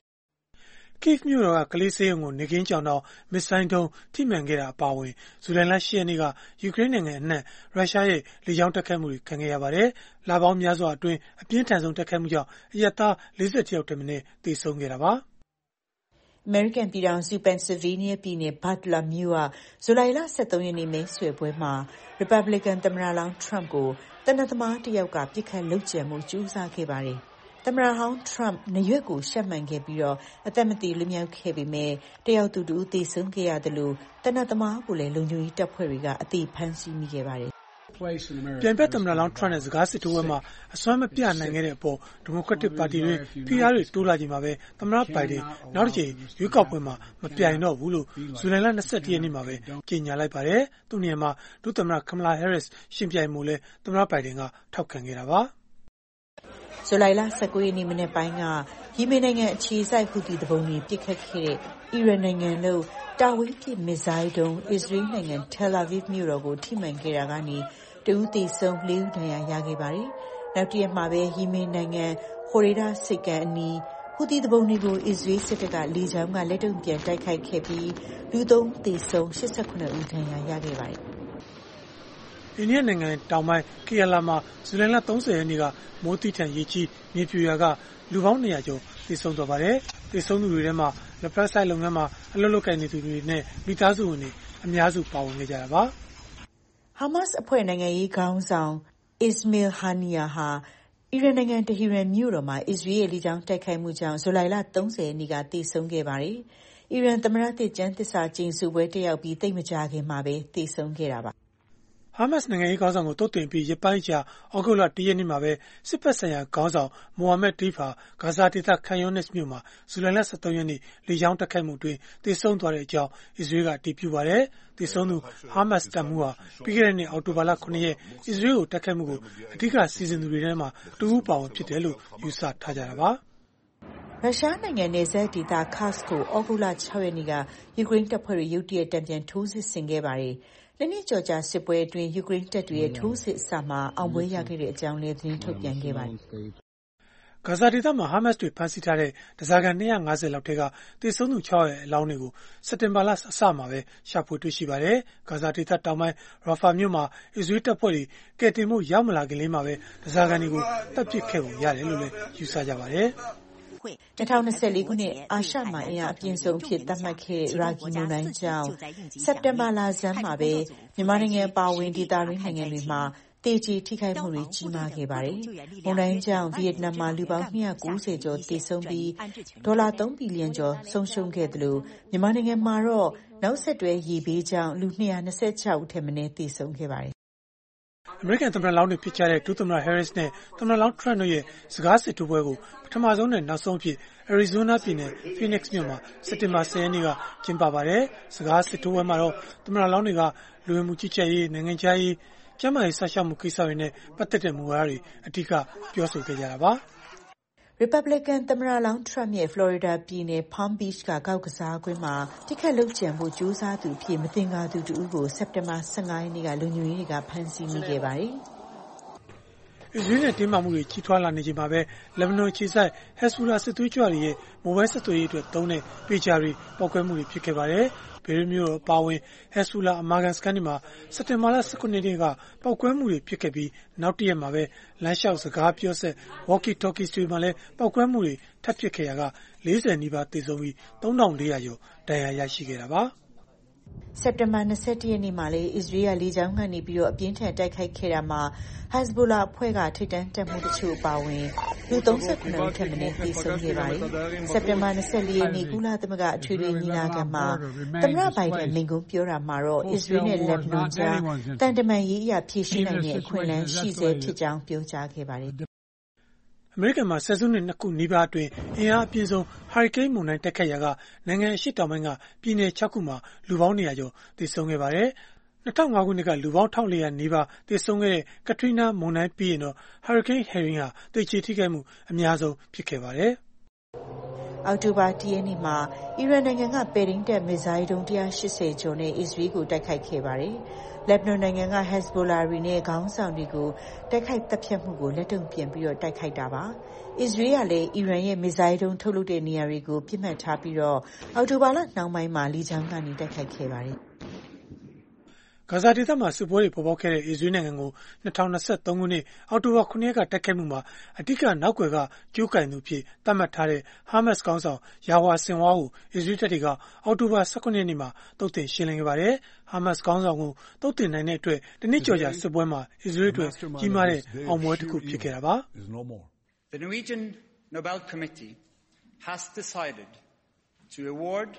Kyiv မြို့တော်ကကလေးဆေးရုံကိုနေ့ခင်းကြောင်တောင်မစ်ဇိုင်းဒုံးထိမှန်ခဲ့တာအပါအဝင်ဇူလိုင်လ 8 ရက်နေ့ကယူကရိန်းနိုင်ငံအနှံ့ရုရှားရဲ့လေကြောင်းတိုက်ခိုက်မှုတွေခံခဲ့ရပါတယ်။လပေါင်းများစွာအတွင်းအပြင်းထန်ဆုံးတိုက်ခိုက်မှုကြောင့်အရပ်သား41ယောက်ထက်မနည်းသေဆုံးခဲ့တာပါ။အမေရိကန်ပြည်ထောင်စု Pennsylvania ပြည်နယ် Butler မြို့ကဇူလိုင်လ 23 ရက်နေ့မဲဆွယ်ပွဲမှာ Republican သမ္မတလောင်း Trump ကိုသေနတ်သမားတစ်ယောက်ကပစ်ခတ်လုပ်ကြံမှုကြိုးစားခဲ့ပါတယ်။သမ္မတဟောင်း Trump နားရွက်ကိုရှပ်မှန်ခဲ့ပြီးအသက်မသေလွတ်မြောက်ခဲ့ပေမဲ့တစ်ယောက်သူတစ်ဦးသေဆုံးခဲ့ရသလိုသေနတ်သမားကိုလည်းလုံခြုံရေးတပ်ဖွဲ့တွေကအသေဖမ်းဆီးမိခဲ့ပါတယ်ပြိုင်ဘက်သမ္မတလောင်း Trump နဲ့စကားစစ်ထိုးပွဲမှာအစွမ်းမပြနိုင်ခဲ့တဲ့အပေါ် Democratic ပါတီတွင်ဖိအားတွေတိုးလာချိန်မှာပဲသမ္မတ Biden နောက်တစ်ကြိမ်ရွေးကောက်ပွဲမှာမပြိုင်တော့ဘူးလို့ဇူလိုင်လ 21 ရက်နေ့မှာပဲကြေညာလိုက်ပါတယ်။သူ့နေရာမှာဒုသမ္မတ Kamala Harris ရှင်ပြိုင်မှုလဲသမ္မတ Biden ကထောက်ခံခဲ့တာပါ။ဇူလိုင်လ 19 ရက်နေ့မနက်ပိုင်းကယီမင်နိုင်ငံအခြေစိုက်ဟူသီသူပုန်တွေပစ်ခတ်ခဲ့တဲ့အီရန်နိုင်ငံလုပ်တာဝေးပစ်မစ်ဇိုင်းဒုံးအစ္စရေးနိုင်ငံ Tel Aviv မြို့တော်ကိုထိမှန်ခဲ့တာကနေတစ်ဦးသေဆုံး4ဦးဒဏ်ရာရခဲ့ပါတယ်။နောက်တစ်ရက်မှာပဲယီမင်နိုင်ငံဟိုဒေဒါဆိပ်ကမ်းအနီးဟူသီသူပုန်တွေကိုအစ္စရေးစစ်တပ်ကလေကြောင်းကလက်တုံ့ပြန်တိုက်ခိုက်ခဲ့ပြီးလူ3ဦးသေဆုံး89ဦးဒဏ်ရာရခဲ့ပါတယ်။အိန္ဒိယနိုင်ငံတောင်ပိုင်း Kerala မှာဇူလိုင်လ 30 ရက်နေ့ကမိုးတိထန်ရေကြီးမြေပြိုရာကလူပေါင်း200ကျော်သေဆုံးသွားပါတယ်။သေဆုံးသူတွေထဲမှာလက်ဖက်ဆိုင်လုပ်ငန်းမှာအလုပ်လုပ်ကိုင်နေသူတွေနဲ့မိသားစုဝင်တွေအများစုပါဝင်ခဲ့ကြတာပါ။ Hamas အဖွဲ့နိုင်ငံရေးခေါင်းဆောင် Ismail Haniyeh ဟာအီရန်နိုင်ငံတဟီရန်မြို့တော်မှာအစ္စရေးရဲ့လေကြောင်းတိုက်ခိုက်မှုကြောင့်ဇူလိုင်လ 30 ရက်နေ့ကသေဆုံးခဲ့ပါတယ်။အီရန်သမ္မတသစ်ကျမ်းသစ္စာကျိန်ဆိုပွဲတက်ရောက်ပြီးသိပ်မကြာခင်မှာပဲသေဆုံးခဲ့တာပါ Hamas နိုင်ငံရေးခေါင်းဆောင်ကိုတုတ်တင်ပြီးရက်ပိုင်းကြာဩဂုတ်လ 1 ရက်နေ့မှာပဲစစ်ဘက်ဆိုင်ရာခေါင်းဆောင် Mohammad Deif ဟာဂါဇာဒေသ Khan Younis မြို့မှာဇူလိုင်လ 23 ရက်နေ့လေကြောင်းတိုက်ခိုက်မှုအတွင်းသေဆုံးသွားတဲ့အကြောင်းအစ္စရေးကအတည်ပြုပါတယ်။သေဆုံးသူ Hamas တပ်မှူးဟာပြီးခဲ့တဲ့နှစ်အောက်တိုဘာလ 9 ရက်အစ္စရေးကိုတိုက်ခိုက်မှုကိုအဓိကစီစဉ်သူတွေထဲမှာတဦးပါဝင်ဖြစ်တယ်လို့ယူဆထားကြတာပါ။ရုရှားနိုင်ငံနယ်စပ်ဒေသ Kursk ကိုဩဂုတ်လ 6 ရက်နေ့ကယူကရိန်းတပ်ဖွဲ့တွေရုတ်တရက်တန်ပြန်ထိုးစစ်ဆင်ခဲ့ပါတယ်။နှစ်နှစ်ကျော်ကြာစစ်ပွဲအတွင်းယူကရိန်းတပ်တွေရဲ့ထိုးစစ်အစမှာအောင်ပွဲရခဲ့တဲ့အကြောင်းလည်းသတင်းထုတ်ပြန်ခဲ့ပါတယ်။ဂါဇာဒေသမှာ Hamas တွေဖမ်းဆီးထားတဲ့ဓားစာခံ 250 လောက်ထဲကသေဆုံးသူ 6 ရဲ့အလောင်းတွေကိုစက်တင်ဘာလအစမှာပဲရှာဖွေတွေ့ရှိပါတယ်။ဂါဇာဒေသတောင်ပိုင်း Rafah မြို့မှာအစ္စရေးတပ်ဖွဲ့တွေကယ်တင်ဖို့ရောက်မလာခင်လေးမှာပဲဓားစာခံတွေကိုတပ်ပစ်ခဲ့ပုံရတယ်လို့လည်းယူဆကြပါတယ်။ 2024 ခုနှစ်အာရှမှာအင်အားအပြင်းဆုံးအဖြစ်သတ်မှတ်ခဲ့တဲ့ရာဂီမုန်တိုင်းကြောင့်စက်တင်ဘာလဆန်းမှာပဲမြန်မာနိုင်ငံအပါအဝင်ဒေသတွင်းနိုင်ငံတွေမှာသေကျေထိခိုက်မှုတွေကြီးမားခဲ့ပါတယ်။မုန်တိုင်းကြောင့်ဗီယက်နမ်မှာလူပေါင်း290ကျော်သေဆုံးပြီးဒေါ်လာ3ဘီလီယံကျော်ဆုံးရှုံးခဲ့သလိုမြန်မာနိုင်ငံမှာတော့နောက်ဆက်တွဲရေဘေးကြောင့်လူ226ဦးထက်မနည်းသေဆုံးခဲ့ပါတယ်အမေရိကန်သမ္မတလောင်းတွေဖြစ်ကြတဲ့ဒုသမ္မတ Harris နဲ့သမ္မတလောင်း Trump တို့ရဲ့စကားစစ်ထိုးပွဲကိုပထမဆုံးနဲ့နောက်ဆုံးအဖြစ် Arizona ပြည်နယ် Phoenix မြို့မှာစက်တင်ဘာ 10 ရက်နေ့ကကျင်းပပါတယ်။စကားစစ်ထိုးပွဲမှာတော့သမ္မတလောင်းတွေကလူဝင်မှုကြီးကြပ်ရေးနိုင်ငံခြားရေးကျန်းမာရေးစောင့်ရှောက်မှုကိစ္စတွေနဲ့ပတ်သက်တဲ့မူဝါဒတွေအဓိကပြောဆိုခဲ့ကြတာပါ။ Republican သမ္မတလောင်း Trump ရဲ့ Florida ပြည်နယ် Palm Beach ကကောက်ကစားကွင်းမှာပစ်ခတ်လုပ်ကြံဖို့ကြိုးစားသူအဖြစ်မသင်္ကာသူတစ်ဦးကိုစက်တင်ဘာ 15 ရက်နေ့ကလုံခြုံရေးတွေကဖမ်းဆီးမိခဲ့ပါတယ်။အစ္စရေးနဲ့တင်းမာမှုတွေကြီးထွားလာနေချိန်မှာပဲလက်ဘနွန်အခြေစိုက် Hezbollah စစ်သွေးကြွတွေရဲ့မိုဘိုင်းဆက်သွယ်ရေးအတွက်သုံးတဲ့ပေဂျာတွေပောက်ကွဲမှုတွေဖြစ်ခဲ့ပါတယ်။ဘေရွတ်မြို့တော်အပါအဝင် Hezbollah အမာခံစခန်းတွေမှာစက်တင်ဘာလ 19 ရက်နေ့ကပောက်ကွဲမှုတွေဖြစ်ခဲ့ပြီးနောက်တစ်ရက်မှာပဲလမ်းလျှောက်စကားပြောဆက် walkie-talkies တွေမှာလည်းပောက်ကွဲမှုတွေထပ်ဖြစ်ခဲ့ရာက40နီးပါးသေဆုံးပြီး 3400 ကျော်ဒဏ်ရာရရှိခဲ့တာပါ။စက်တင်ဘာ21ရက်နေ့မှာလည်းအစ္စရေးကလေကြောင်းကနေပြီးတော့အပြင်းထန်တိုက်ခိုက်ခဲ့တာမှာ Hezbollah အဖွဲ့ကထိပ်တန်းတပ်မှူးတချို့အပါအဝင်လူ39ဦးထက်မနည်းသေဆုံးခဲ့ပါတယ်။စက်တင်ဘာ24ရက်နေ့ကုလသမဂ္ဂအထွေထွေညီလာခံမှာသမ္မတဘိုင်ဒန်မိန့်ခွန်းပြောတာမှာတော့အစ္စရေးနဲ့လက်ဘနွန်ကြားတန်တမန်ရေးအရာဖြေရှင်းနိုင်တဲ့အခွင့်အလမ်းရှိဆဲဖြစ်ကြောင်းပြောကြားခဲ့ပါတယ်။အမေရိကန်မှာဆယ်စုနှစ်2ခုနီးပါးအတွင်းအင်အားအပြည့်ဆုံးဟာရီကိန်းမုန်တိုင်းတက်ခတ်ရာကနိုင်ငံအရှေ့တောင်ပိုင်းကပြည်နယ်6ခုမှာလူပေါင်း200ကျော်သေဆုံးခဲ့ပါတယ်။2005ခုနှစ်ကလူပေါင်း1400နီးပါးသေဆုံးခဲ့တဲ့ကထရီနာမုန်တိုင်းပြီးရင်တော့ဟာရီကိန်းဟယ်ရီဟာသေချေထိခိုက်မှုအများဆုံးဖြစ်ခဲ့ပါတယ်။အောက်တိုဘာ10ရက်နေ့မှာအီရန်နိုင်ငံကပဲ့ထိန်းတပ်မစ်ဇိုင်းဒုံး180ကျော်နဲ့အစ္စရေးကိုတိုက်ခိုက်ခဲ့ပါတယ်။လက်ဘနွန်နိုင်ငံက Hezbollah တွေနဲ့ခေါင်းဆောင်တွေကိုတိုက်ခိုက်တပ်ဖြတ်မှုကိုလက်တုံ့ပြန်ပြီးတော့တိုက်ခိုက်တာပါ။အစ္စရေးကလည်းအီရန်ရဲ့မစ်ဇိုင်းဒုံးထုတ်လုပ်တဲ့နေရာတွေကိုပြစ်မှတ်ထားပြီးတော့အောက်တိုဘာလနှောင်းပိုင်းမှာလေကြောင်းကနေတိုက်ခိုက်ခဲ့ပါတယ်။ဂါဇာဒေသမှာစစ်ပွဲတွေပေါ်ပေါက်ခဲ့တဲ့အစ္စရေးနိုင်ငံကို2023ခုနှစ်အောက်တိုဘာ9ရက်ကတိုက်ခိုက်မှုမှာအဓိကနောက်ွယ်ကကျိုးကင်သူဖြစ်သတ်မှတ်ထားတဲ့ Hamas ခေါင်းဆောင်ယာဝါစင်ဝါကိုအစ္စရေးတပ်တွေကအောက်တိုဘာ19ရက်နေ့မှာတုတ်တင်ရှင်းလင်းခဲ့ပါတယ်။ Hamas ခေါင်းဆောင်ကိုတုတ်တင်နိုင်တဲ့အတွက်တနစ်ကျော်ကြာစစ်ပွဲမှာအစ္စရေးအတွက်ကြီးမားတဲ့အောင်ပွဲတစ်ခုဖြစ်ခဲ့တာပါ။ The Norwegian Nobel Committee has decided to award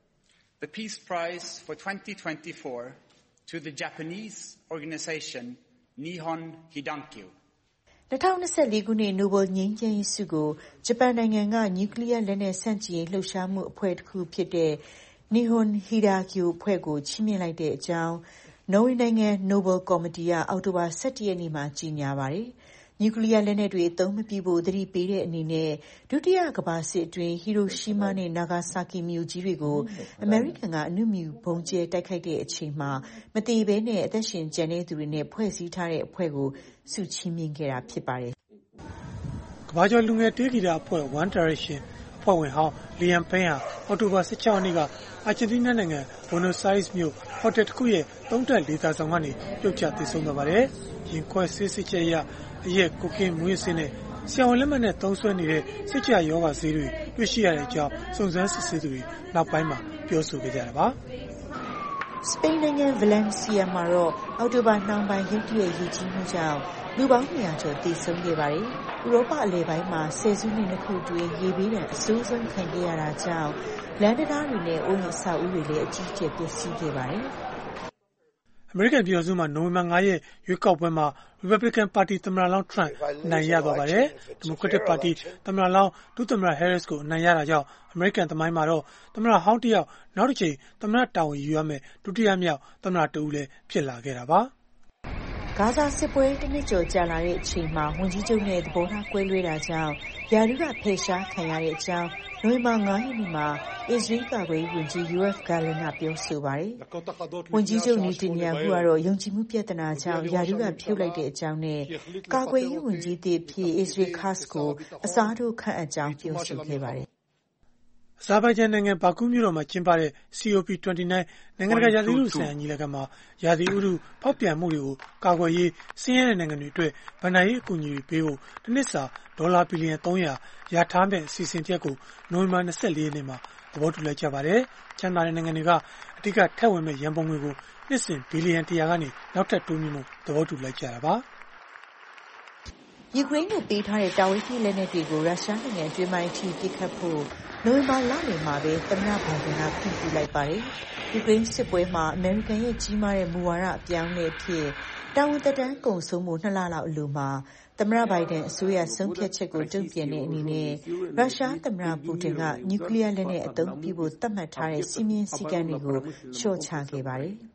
the Peace Prize for 2024 to the Japanese organization Nihon Hidankyo 2024ခုနှစ်နိုဘယ်ငြိမ်းချမ်းရေးဆုကိုဂျပန်နိုင်ငံကနျူကလ িয়ার လက်နက်ဆန့်ကျင်ရေးလှုပ်ရှားမှုအဖွဲ့တစ်ခုဖြစ်တဲ့ Nihon Hidankyo အဖွဲ့ကိုချီးမြှင့်လိုက်တဲ့အကြောင်းနော်ဝေနိုင်ငံနိုဘယ်ကော်မတီကအောက်တိုဘာ17ရက်နေ့မှာကြေညာပါတယ်။နျူကလ িয়ার လက်နက်တွေအသုံးမပြုဖို့သတိပေးတဲ့အနေနဲ့ဒုတိယကမ္ဘာစစ်အတွင်းဟီရိုရှီးမားနဲ့နာဂါဆာကီမြို့ကြီးတွေကိုအမေရိကန်ကအနုမြူဗုံးကျဲတိုက်ခိုက်တဲ့အချိန်မှာမတည်ဘဲနဲ့အသက်ရှင်ကျန်တဲ့သူတွေနဲ့ဖွဲ့စည်းထားတဲ့အဖွဲ့ကိုဆုချီးမြှင့်ခဲ့တာဖြစ်ပါတယ်။ကမ္ဘာကျော်လူငယ်တေးဂီတအဖွဲ့ One Direction အဖွဲ့ဝင်ဟောင်းလီယမ်ပိန်းဟာအောက်တိုဘာ16ရက်နေ့ကအာဂျင်တီးနားနိုင်ငံဘွေနို့ဆိုင်းစ်မြို့ဟိုတယ်တစ်ခုရဲ့သုံးတက်လေသာဆောင်ကနေပြုတ်ကျသေဆုံးသွားပါတယ်။ရင်ခွဲဆေးစစ်ချက်အရအရက်ကိုကင်းမွေးစင်းနဲ့ဆရာဝန်လက်မှတ်နဲ့သုံးစွဲနေတဲ့စစ်ကြရောဂါဆေးတွေတွေ့ရှိရတဲ့အကြောင်းစုံစမ်းစစ်ဆေးသူတွေနောက်ပိုင်းမှာပြောဆိုခဲ့ကြတာပါ။စပိန်နိုင်ငံဗလန်စီယာမှာတော့အောက်တိုဘာနှောင်းပိုင်းရုတ်တရက်ရေကြီးမှုကြောင့်လူပေါင်း200ကျော်သေဆုံးခဲ့ပါတယ်။ဥရောပအလယ်ပိုင်းမှာဆယ်စုနှစ်2ခုအတွင်းရေဘေးဒဏ်အဆိုးဆုံးခံခဲ့ရတာကြောင့်လမ်းတရားတွေနဲ့အိုးအိမ်အဆောက်အဦတွေလည်းအကြီးအကျယ်ပျက်စီးခဲ့ပါတယ်။အမေရိကန်ပြည်ထောင်စုမှာနိုဝင်ဘာ9ရက်ရွေးကောက်ပွဲမှာ Republican ပါတီသမ္မတလောင်း Trump အနိုင်ရသွားပါတယ်။ Democratic ပါတီသမ္မတလောင်းဒုသမ္မတ Harris ကိုအနိုင်ရတာကြောင့်အမေရိကန်သမိုင်းမှာတော့သမ္မတဟောင်းတစ်ယောက်နောက်တစ်ချိန်သမ္မတတာဝန်ယူရမယ့်ဒုတိယမြောက်သမ္မတတဦးလည်းဖြစ်လာခဲ့တာပါ။ဂါဇာစစ်ပွဲတစ်နှစ်ကျော်ကြာလာတဲ့အချိန်မှာဝန်ကြီးချုပ်နဲ့သဘောထားကွဲလွဲတာကြောင့်ယာဒူးကဖယ်ရှားခံရတဲ့အကြောင်းနိုဝင်ဘာ9ရက်နေ့မှာအစ္စရေးကာကွယ်ရေးဝန်ကြီး Yoav Gallant ကပြောဆိုပါတယ်။ဝန်ကြီးချုပ်နေတန်ယာဟုကတော့ယုံကြည်မှုပြဿနာကြောင့်ယာဒူးကဖြုတ်လိုက်တဲ့အကြောင်းနဲ့ကာကွယ်ရေးဝန်ကြီးသစ်ဖြစ် Israel Katz ကိုအစားထိုးခန့်အပ်ကြောင်းပြောဆိုခဲ့ပါတယ်။အဇာဘိုင်ဂျန်နိုင်ငံဘာကူးမြို့တော်မှာကျင်းပတဲ့ COP29 နိုင်ငံတကာရာသီဥတုဆိုင်ရာညီလာခံမှာရာသီဥတုဖောက်ပြန်မှုတွေကိုကာကွယ်ရေးဆင်းရဲတဲ့နိုင်ငံတွေအတွက်ဗဏ္ဍာရေးအကူအညီတွေပေးဖို့တစ်နှစ်စာဒေါ်လာဘီလီယံ300ရထားမယ့်အစီအစဉ်တစ်ရပ်ကိုနိုဝင်ဘာ24ရက်နေ့မှာသဘောတူလိုက်ကြပါတယ်။ချမ်းသာတဲ့နိုင်ငံတွေကအဓိကထည့်ဝင်မဲ့ရန်ပုံငွေကိုနှစ်စဉ်ဘီလီယံ100ကနေနောက်ထပ်တိုးမြှင့်မှုသဘောတူလိုက်ကြတာပါ။ယူကရိန်းကိုပေးထားတဲ့တာဝေးပြေးလက်နက်တွေကိုရုရှားနိုင်ငံအတွင်းပိုင်းထိပစ်ခတ်ဖို့နိုဝင်ဘာလလယ်မှာပဲသမ္မတဘိုင်ဒန်ကခွင့်ပြုလိုက်ပါတယ်။ယူကရိန်းစစ်ပွဲမှာအမေရိကန်ရဲ့ကြီးမားတဲ့မူဝါဒအပြောင်းအလဲအဖြစ်တာဝန်သက်တမ်းကုန်ဆုံးမှု2လလောက်အလိုမှာသမ္မတဘိုင်ဒန်အစိုးရဆုံးဖြတ်ချက်ကိုတုံ့ပြန်တဲ့အနေနဲ့ရုရှားသမ္မတပူတင်ကနျူကလ িয়ার လက်နက်အသုံးပြုဖို့သတ်မှတ်ထားတဲ့စီမင်းစည်းကမ်းတွေကိုလျှော့ချခဲ့ပါတယ်။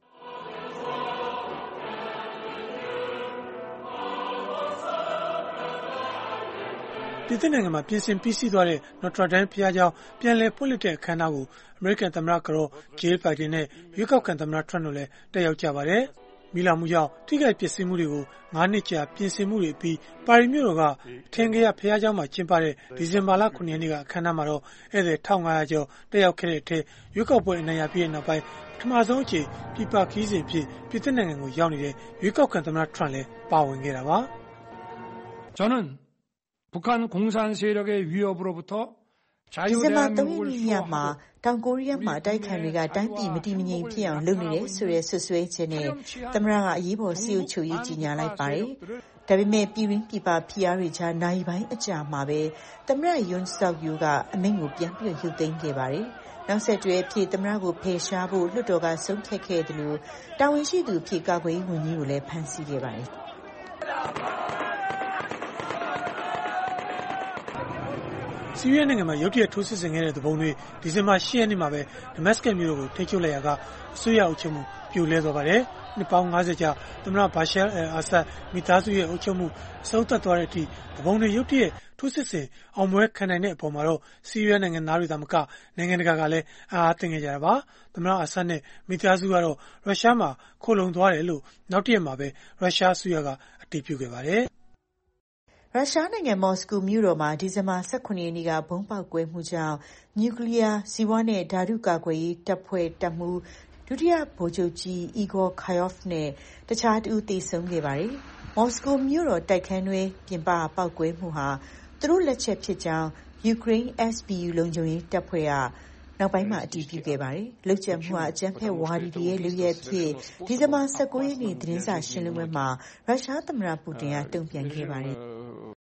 ပြင်သစ်နိုင်ငံမှာပြင်ဆင်ပြီးစီးသွားတဲ့ Notre Dame ဘုရားကျောင်းပြန်လည်ဖွင့်လှစ်တဲ့အခမ်းအနားကိုအမေရိကန်သမ္မတကတော် Jill Biden နဲ့ရွေးကောက်ခံသမ္မတ Trump တို့လည်းတက်ရောက်ကြပါတယ်။မီးလောင်မှုကြောင့်ထိခိုက်ပျက်စီးမှုတွေကို9နှစ်ကြာပြင်ဆင်မှုတွေအပြီးပါရီမြို့တော်ကအထင်ကရဘုရားကျောင်းမှာကျင်းပတဲ့ဒီဇင်ဘာလ9ရက်နေ့ကအခမ်းအနားမှာတော့ဧည့်သည်1500ကျော်တက်ရောက်ခဲ့တဲ့အထက်ရွေးကောက်ပွဲအနိုင်ရပြီးတဲ့နောက်ပိုင်းပထမဆုံးအကြိမ်ပြည်ပခရီးစဉ်ဖြစ်ပြင်သစ်နိုင်ငံကိုရောက်နေတဲ့ရွေးကောက်ခံသမ္မတ Trump လည်းပါဝင်ခဲ့တာပါ။저는 북한 공산 세력의 위협으로부터 ဒီဇင်ဘာ3 ရက်နေ့ညမှာတောင်ကိုရီးယားမှာတိုက်ခိုက်တွေကတိုင်းပြည်မတည်မငြိမ်ဖြစ်အောင်လုပ်နေတယ်ဆိုတဲ့ဆွဆွဲချက်နဲ့သမ္မတကအရေးပေါ်စီအိုချိုရေးကြီးညာလိုက်ပါတယ်။ဒါပေမဲ့ပြည်ရင်းပြည်ပဖိအားတွေကြားနိုင်ပိုင်းအကြာမှာပဲသမ္မတယွန်းဆော့ယူကအမိန့်ကိုပြန်ပြီးရုပ်သိမ်းခဲ့ပါတယ်။နောက်ဆက်တွဲဖြစ်သမ္မတကိုဖယ်ရှားဖို့လွှတ်တော်ကဆုံးဖြတ်ခဲ့တယ်လို့တာဝန်ရှိသူဖြစ်ကာကွယ်ရေးဝန်ကြီးကိုလည်းဖမ်းဆီးခဲ့ပါတယ်။ဆီးရီးယားနိုင်ငံမှာရုတ်တရက်ထိုးစစ်ဆင်ခဲ့တဲ့သူပုန်တွေဒီဇင်ဘာ10ရက်နေ့မှာပဲဒမတ်စကတ်မြို့ကိုထိန်းချုပ်လိုက်ရာကအစိုးရအုပ်ချုပ်မှုပြိုလဲသွားပါတယ်။နှစ်ပေါင်း50ကြာသမ္မတဘာရှာအယ်အာဆတ်မိသားစုရဲ့အုပ်ချုပ်မှုအဆုံးသတ်သွားတဲ့အထိသူပုန်တွေရုတ်တရက်ထိုးစစ်ဆင်အောင်ပွဲခံနိုင်တဲ့အပေါ်မှာတော့ဆီးရီးယားနိုင်ငံသားတွေသာမကနိုင်ငံတကာကလည်းအားသိခဲ့ကြတာပါ။သမ္မတအာဆတ်နဲ့မိသားစုကတော့ရုရှားမှာခိုလုံသွားတယ်လို့နောက်တရက်မှာပဲရုရှားအစိုးရကအတည်ပြုခဲ့ပါတယ်။ရုရှားနိုင်ငံမော်စကိုမြို့တော်မှာဒီဇင်ဘာ18ရက်နေ့ကဘုံပေါက်ကွဲမှုကြောင့်နျူကလ িয়ার ဇီဝနဲ့ဓာတုကာကွယ်ရေးတပ်ဖွဲ့တပ်မှူးဒုတိယဗိုလ်ချုပ်ကြီးအီဂေါခါယော့ဖ်နဲ့တခြားတူသေဆုံးခဲ့ပါတယ်။မော်စကိုမြို့တော်တိုက်ခန်းတွင်ပြင်ပပေါက်ကွဲမှုဟာသူတို့လက်ချက်ဖြစ်ကြောင်းယူကရိန်း SBU လုံခြုံရေးတပ်ဖွဲ့ကနောက်ပိုင်းမှာအတည်ပြုခဲ့ပါတယ်။လုပ်ကြံမှုဟာအကြမ်းဖက်ဝါဒီတွေရဲ့လုပ်ရပ်ဖြစ်ဒီဇင်ဘာ19ရက်နေ့သတင်းစာရှင်းလင်းပွဲမှာရုရှားသမ္မတပူတင်ကတုံ့ပြန်ခဲ့ပါတယ်။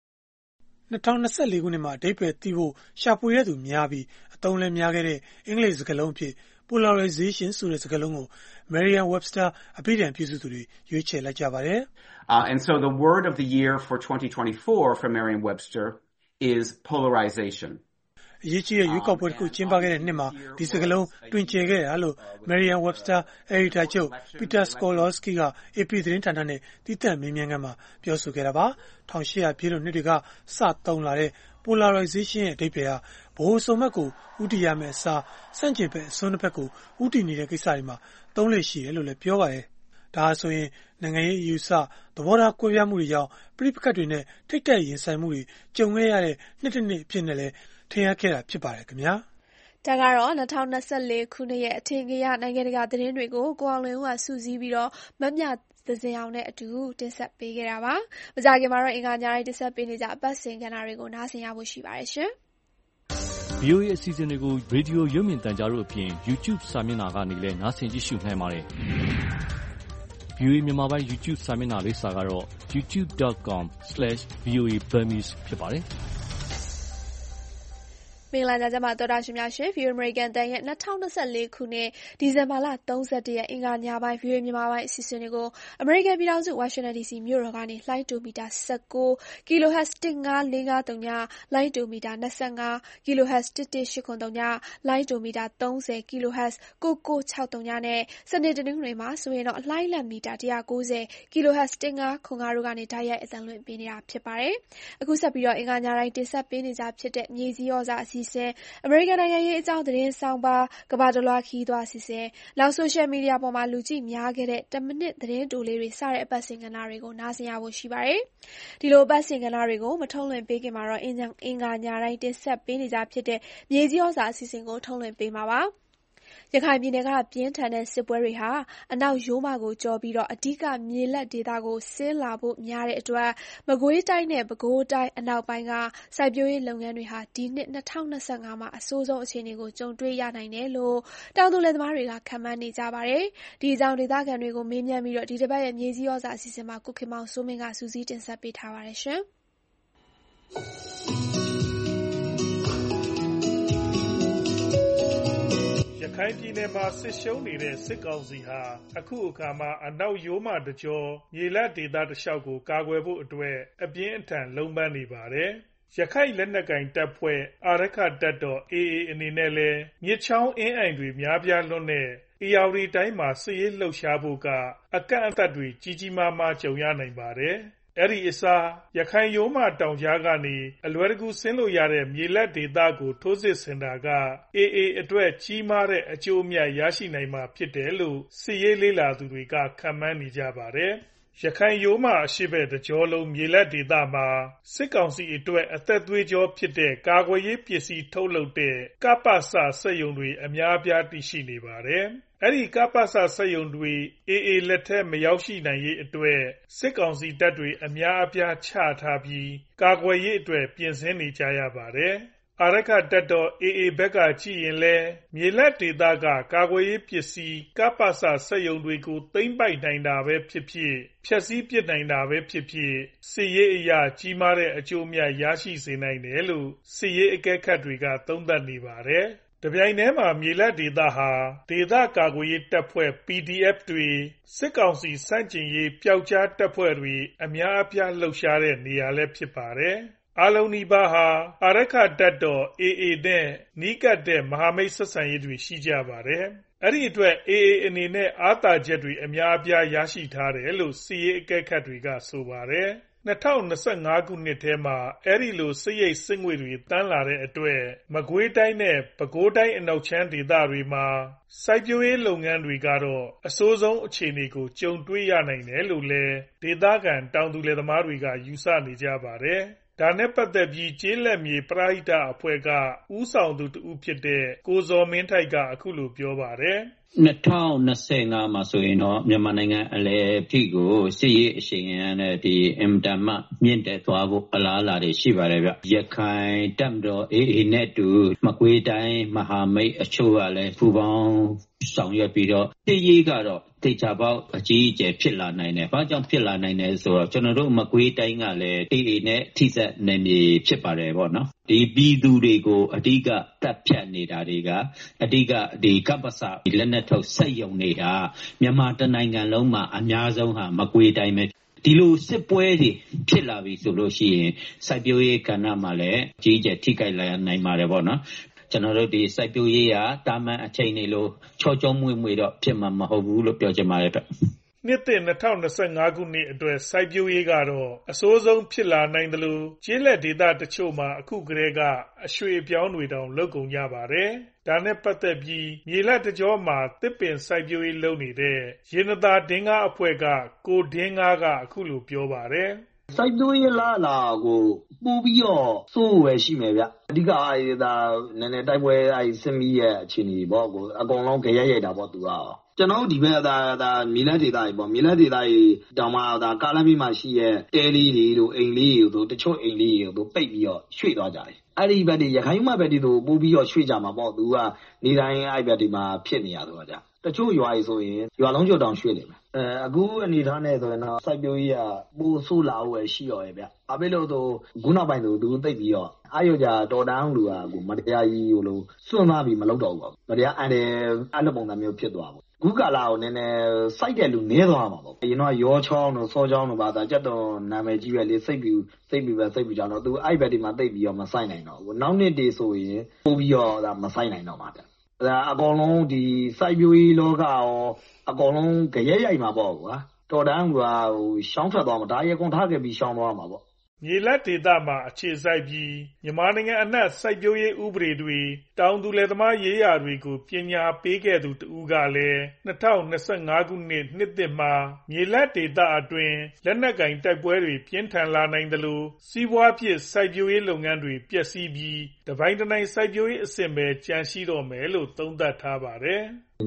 2024 ခုနှစ်မှာအဓိပ္ပာယ်သိဖို့ရှာဖွေရသူများပြီးအသုံးလည်းများခဲ့တဲ့အင်္ဂလိပ်စကားလုံးအဖြစ် polarization ဆိုတဲ့စကားလုံးကို Merriam-Webster အဘိဓာန်ပြုစုသူတွေရွေးချယ်လိုက်ကြပါတယ်။ And so the word of the year for 2024 from Merriam-Webster is polarization. အရေးကြီးတဲ့ရွေးကောက်ပွဲတစ်ခုကျင်းပခဲ့တဲ့နှစ်မှာဒီစကားလုံးတွင်ကျယ်ခဲ့တာလို့ Merriam-Webster အယ်ဒီတာချုပ် Peter Skolowski က AP သတင်းဌာနနဲ့တည်တံ့မေးမြန်းခန်းမှာပြောဆိုခဲ့တာပါ။ 1800 ပြည့်လွန်နှစ်တွေကစသုံးလာတဲ့ polarization ရဲ့အဓိပ္ပာယ်ဟာဗဟိုစုံမက်ကိုဦးတည်ရမယ့်အစားဆန့်ကျင်ဘက်အစွန်းတစ်ဘက်ကိုဦးတည်နေတဲ့ကိစ္စတွေမှာသုံးလေ့ရှိတယ်လို့လည်းပြောပါတယ်။ဒါဆိုရင်နိုင်ငံရေးအယူအဆသဘောထားကွဲပြားမှုတွေကြောင့်ပြိပခတ်တွေနဲ့ထိတ်တိုက်ရင်ဆိုင်မှုတွေကြုံခဲ့ရတဲ့နှစ်တစ်နှစ်အဖြစ်နဲ့လည်းထင်ရခဲ့တာဖြစ်ပါတယ်ခင်ဗျာ။ဒါကတော့2024ခုနှစ်ရဲ့အထင်ကရနိုင်ငံတကာသတင်းတွေကိုကိုအောင်လွင်ဦးကစုစည်းပြီးတော့မမြသဇင်အောင်နဲ့အတူတင်ဆက်ပေးခဲ့တာပါ။မကြခင်မှာတော့အင်္ဂါညတိုင်းတင်ဆက်ပေးနေကြအပတ်စဉ်ကဏ္ဍတွေကိုနားဆင်ရဖို့ရှိပါတယ်ရှင်။ VOA အစီအစဉ်တွေကိုရေဒီယိုရုပ်မြင်သံကြားတို့အပြင် YouTube စာမျက်နှာကနေလည်းနားဆင်ကြည့်ရှုနိုင်ပါတယ်။ VOA မြန်မာပိုင်း YouTube စာမျက်နှာလိပ်စာကတော့ youtube.com/voaburmese ဖြစ်ပါတယ်။မင်္ဂလာညချမ်းပါတော်တာရှင်များရှင် VOA American တန်ရဲ့2024ခုနှစ်ဒီဇင်ဘာလ31ရက်အင်္ဂါညပိုင်း VOA မြန်မာပိုင်းအစီအစဉ်တွေကို American ပြည်ထောင်စု Washington DC မြို့တော်ကနေလှိုင်းတူမီတာ19 kHz 15453ညလှိုင်းတူမီတာ25 kHz 11803ညလှိုင်းတူမီတာ30 kHz 9963ညနဲ့စနေတနင်္ဂနွေမှာဆိုရင်တော့လှိုင်းလက်မီတာ190 kHz 1505တို့ကနေတိုက်ရိုက်အသံလွှင့်ပေးနေတာဖြစ်ပါတယ်။အခုဆက်ပြီးတော့အင်္ဂါညတိုင်းတင်ဆက်ပေးနေကြဖြစ်တဲ့မြေကြီးဩဇာအစီအစဉ်အမေရိကန်နိုင်ငံရေးအကြောင်းသတင်းဆောင်ပါကမ္ဘာတလွှာခီးသွားအစီအစဉ်နောက်ဆိုရှယ်မီဒီယာပေါ်မှာလူကြည့်များခဲ့တဲ့10မိနစ်သတင်းတိုလေးတွေစတဲ့အပတ်စဉ်ကဏ္ဍတွေကိုနားဆင်ရဖို့ရှိပါတယ်။ဒီလိုအပတ်စဉ်ကဏ္ဍတွေကိုမထုတ်လွှင့်ပေးခင်မှာတော့အင်္ဂါညတိုင်းတင်ဆက်ပေးနေကြဖြစ်တဲ့မြေကြီးဩဇာအစီအစဉ်ကိုထုတ်လွှင့်ပေးမှာပါ။ရခိုင်ပြည်နယ်ကပြင်းထန်တဲ့စစ်ပွဲတွေဟာအနောက်ရိုးမကိုကျော်ပြီးတော့အဓိကမြေလက်ဒေသကိုဆင်းလာဖို့များတဲ့အတွက်မကွေးတိုင်းနဲ့ပဲခူးတိုင်းအနောက်ပိုင်းကစိုက်ပျိုးရေးလုပ်ငန်းတွေဟာဒီနှစ်2025မှာအဆိုးဆုံးအခြေအနေကိုကြုံတွေ့ရနိုင်တယ်လို့တောင်သူလယ်သမားတွေကခန့်မှန်းနေကြပါတယ်။ဒီအကြောင်းဒေသခံတွေကိုမေးမြန်းပြီးတော့ဒီတစ်ပတ်ရဲ့မြေကြီးဩဇာအစီအစဉ်မှာကိုခင်မောင်စိုးမင်းကစူးစီးတင်ဆက်ပေးထားပါတယ်ရှင်။ရခိုင်ပြည်နယ်မှာစစ်ရှုံးနေတဲ့စစ်ကောင်စီဟာအခုအခါမှာအနောက်ရိုးမတကြောမြေလက်ဒေသတစ်လျှောက်ကိုကာကွယ်ဖို့အတွက်အပြင်းအထန်လုံးပန်းနေပါတယ်။ရခိုင်လက်နက်ကိုင်တပ်ဖွဲ့အာရက္ခတပ်တော် AA အနေနဲ့လည်းမြစ်ချောင်းအင်းအိုင်တွေများပြားလွန်းတဲ့ဧရာဝတီတိုင်းမှာစစ်ရေးလှုပ်ရှားဖို့ကအကန့်အသတ်တွေကြီးကြီးမားမားကြုံရနိုင်ပါတယ်။အဲဒီအစားရခိုင်ရိုးမတောင်ကြားကနေအလွယ်တကူဆင်းလို့ရတဲ့မြေလက်ဒေသကိုထိုးစစ်ဆင်တာက AA အတွက်ကြီးမားတဲ့အကျိုးအမြတ်ရရှိနိုင်မှာဖြစ်တယ်လို့စစ်ရေးလေ့လာသူတွေကခန့်မှန်းနေကြပါတယ်။ရခိုင်ရိုးမအရှေ့ဘက်တကြောလုံးမြေလက်ဒေသမှာစစ်ကောင်စီအတွက်အသက်သွေးကြောဖြစ်တဲ့ကာကွယ်ရေးပစ္စည်းထုတ်လုပ်တဲ့ကပစစက်ရုံတွေအများအပြားတည်ရှိနေပါတယ်။အဲဒီကပစစက်ရုံတွေ AA လက်ထက်မရောက်ရှိနိုင်ရေးအတွက်စစ်ကောင်စီတပ်တွေအများအပြားချထားပြီးကာကွယ်ရေးအတွက်ပြင်ဆင်နေကြရပါတယ်။အာရက္ခတပ်တော် AA ဘက်ကကြည့်ရင်လည်းမြေလက်ဒေသကကာကွယ်ရေးပစ္စည်းကပစစက်ရုံတွေကိုသိမ်းပိုက်နိုင်တာပဲဖြစ်ဖြစ်ဖျက်ဆီးပစ်နိုင်တာပဲဖြစ်ဖြစ်စစ်ရေးအရာကြီးမားတဲ့အကျိုးအမြတ်ရရှိစေနိုင်တယ်လို့စစ်ရေးအကဲခတ်တွေကသုံးသပ်နေပါတယ်တပြိုင်တည်းမှာမြေလက်ဒေသဟာဒေသကာကွယ်ရေးတပ်ဖွဲ့ PDF တွေစစ်ကောင်စီစန့်ကျင်ရေးပျောက်ကြားတပ်ဖွဲ့တွေအများအပြားလှုပ်ရှားတဲ့နေရာလည်းဖြစ်ပါတယ်အားလုံးနီးပါးဟာအာရက္ခတပ်တော် AA နဲ့နီးကပ်တဲ့မဟာမိတ်ဆက်ဆံရေးတွေရှိကြပါတယ်။အဲ့ဒီအတွက် AA အနေနဲ့အားသာချက်တွေအများအပြားရရှိထားတယ်လို့စစ်ရေးအကဲခတ်တွေကဆိုပါတယ်။2025 ခုနှစ်ထဲမှာအဲ့ဒီလိုစစ်ရိပ်စစ်ငွေတွေတန်းလာတဲ့အတွက်မကွေးတိုင်းနဲ့ပဲခူးတိုင်းအနောက်ချမ်းဒေသတွေမှာစိုက်ပျိုးရေးလုပ်ငန်းတွေကတော့အဆိုးဆုံးအခြေအနေကိုကြုံတွေ့ရနိုင်တယ်လို့လည်းဒေသခံတောင်သူလယ်သမားတွေကယူဆနေကြပါတယ်။ဒါနဲ့ပတ်သက်ပြီးကျေးလက်မြေပရဟိတအဖွဲ့ကဦးဆောင်သူတဦးဖြစ်တဲ့ကိုဇော်မင်းထိုက်ကအခုလိုပြောပါတယ်။ 2025မှာဆိုရင်တော့မြန်မာနိုင်ငံအလယ်အထိကိုစစ်ရေးအရှိန်နဲ့ဒီအင်တမ်မှမြင့်တက်သွားဖို့အလားအလာတွေရှိပါတယ်ဗျရခိုင်တပ်မတော် AA နဲ့တူမကွေးတိုင်းမဟာမိတ်အချို့ကလည်းပူးပေါင်းဆောင်ရွက်ပြီးတော့စစ်ရေးကတော့တေချာပေါက်အကြီးအကျယ်ဖြစ်လာနိုင်တယ်။ဘာကြောင့်ဖြစ်လာနိုင်လဲဆိုတော့ကျွန်တော်တို့မကွေးတိုင်းကလည်း AA နဲ့ထိစပ်နေမြေဖြစ်ပါတယ်ပေါ့နော်။ဒီပြည်သူတွေကိုအဓိကတပ်ဖြတ်နေတာတွေကအဓိကဒီကပ္ပစလက်နက်ထုတ်စက်ရုံတွေကမြန်မာတနိုင်ငံလုံးမှာအများဆုံးဟာမကွေးတိုင်းပဲဒီလိုစစ်ပွဲတွေဖြစ်လာပြီဆိုလို့ရှိရင်စိုက်ပျိုးရေးကဏ္ဍမှာလည်းကြီးကျယ်ထိခိုက်လာနိုင်ပါတယ်ပေါ့နော်ကျွန်တော်တို့ဒီစိုက်ပျိုးရေးကတာမန်အချိန်တွေလိုချောချောမွေ့မွေ့တော့ဖြစ်မှာမဟုတ်ဘူးလို့ပြောချင်ပါတယ်ဗျနှစ်သစ်2025ခုနှစ်အတွက်စိုက်ပျိုးရေးကတော့အဆိုးဆုံးဖြစ်လာနိုင်တယ်လို့ကျေးလက်ဒေသတချို့မှာအခုကတည်းကအရွှေ့အပြောင်းတွေတောင်လုပ်ကုန်ကြပါတယ်။ဒါနဲ့ပတ်သက်ပြီးမြေလက်တကြောမှာတစ်ပင်စိုက်ပျိုးရေးလုပ်နေတဲ့ရေနသာဒင်းကားအဖွဲ့ကကိုဒင်းကားကအခုလိုပြောပါတယ်။စိုက်ပျိုးရေးလားလာကိုပို့ပြီးတော့စိုးဝယ်ရှိမယ်ဗျအဓိကဒါနည်းနည်းတိုက်ပွဲစစ်မီးရဲ့အခြေအနေပေါ့ကိုအကုန်လုံးကြရက်ရိုက်တာပေါ့သူကကျွန်တော်ဒီဘက်ဒါမြေလက်ဒေသကြီးပေါ့မြေလက်ဒေသကြီးတောင်မှဒါကားလမ်းဘေးမှာရှိရဲ့တဲလေးတွေတို့အိမ်လေးတွေတို့တချို့အိမ်လေးတွေတို့ပိတ်ပြီးတော့ရွှေ့သွားကြတယ်အဲ့ဒီဘက်တွေရခိုင်မှဘက်တွေတို့ပို့ပြီးတော့ရွှေ့ကြမှာပေါ့သူကနေတိုင်းအဲ့ဘက်တွေမှာဖြစ်နေရတော့ကြတချို့ရွာကြီးဆိုရင်ရွာလုံးကျွတ်တောင်ရွှေ့နေမှာအခုအနေထားနဲ့ဆိုရင်တော့စိုက်ပျိုးရေးကပိုဆိုးလာဝယ်ရှိရော်ရဲ့ဗျ။ဘာဖြစ်လို့ဆိုခုနောက်ပိုင်းဆိုသူသိပ်ပြီးတော့အာရုံကြတော်တန်းလူကကိုမတရားကြီးဟိုလိုစွန့်သွားပြီးမလုပ်တော့ဘူးပေါ့။မတရားအန်တယ်အဲ့လိုပုံစံမျိုးဖြစ်သွားပေါ့။ခုကာလာကိုနည်းနည်းစိုက်တဲ့လူနည်းသွားမှာပေါ့။အရင်တော့ရောချောင်းတို့စောချောင်းတို့ပါတာကြက်တော်နာမည်ကြီးပဲလေစိတ်ပြီးကြောင်တော့သူအဲ့ဘက်ဒီမှာသိပ်ပြီးတော့မဆိုင်နိုင်တော့ဘူး။နောက်နှစ်တည်းဆိုရင်ပို့ပြီးတော့ဒါမဆိုင်နိုင်တော့မှာဗျ။ဒါအကောင်လုံးဒီစိုက်ပျိုးရေးလောကရောအကောင်လုံးကြရက်ရိုက်မှာပေါ့ကွာတော်တန်းကဟိုရှောင်းထွက်သွားမှာဒါရေကုန်ထားခဲ့ပြီးရှောင်းသွားမှာပေါ့မြေလက်ဒေသမှာအခြေစိုက်ပြီးမြန်မာနိုင်ငံအနှံ့စိုက်ပျိုးရေးဥပဒေတွေတောင်သူလယ်သမားရေးရာတွေကိုပညာပေးခဲ့သူတဦးကလည်း2025ခုနှစ်နှစ်သစ်မှာမြေလက်ဒေသအတွင်းလက်နက်ကင်တိုက်ပွဲတွေပြင်းထန်လာနိုင်တယ်လို့စီးပွားဖြစ်စိုက်ပျိုးရေးလုပ်ငန်းတွေပျက်စီးပြီးတပိုင်းတနိုင်စိုက်ပျိုးရေးအဆင့်ပဲကျန်ရှိတော့မယ်လို့သုံးသပ်ထားပါတယ်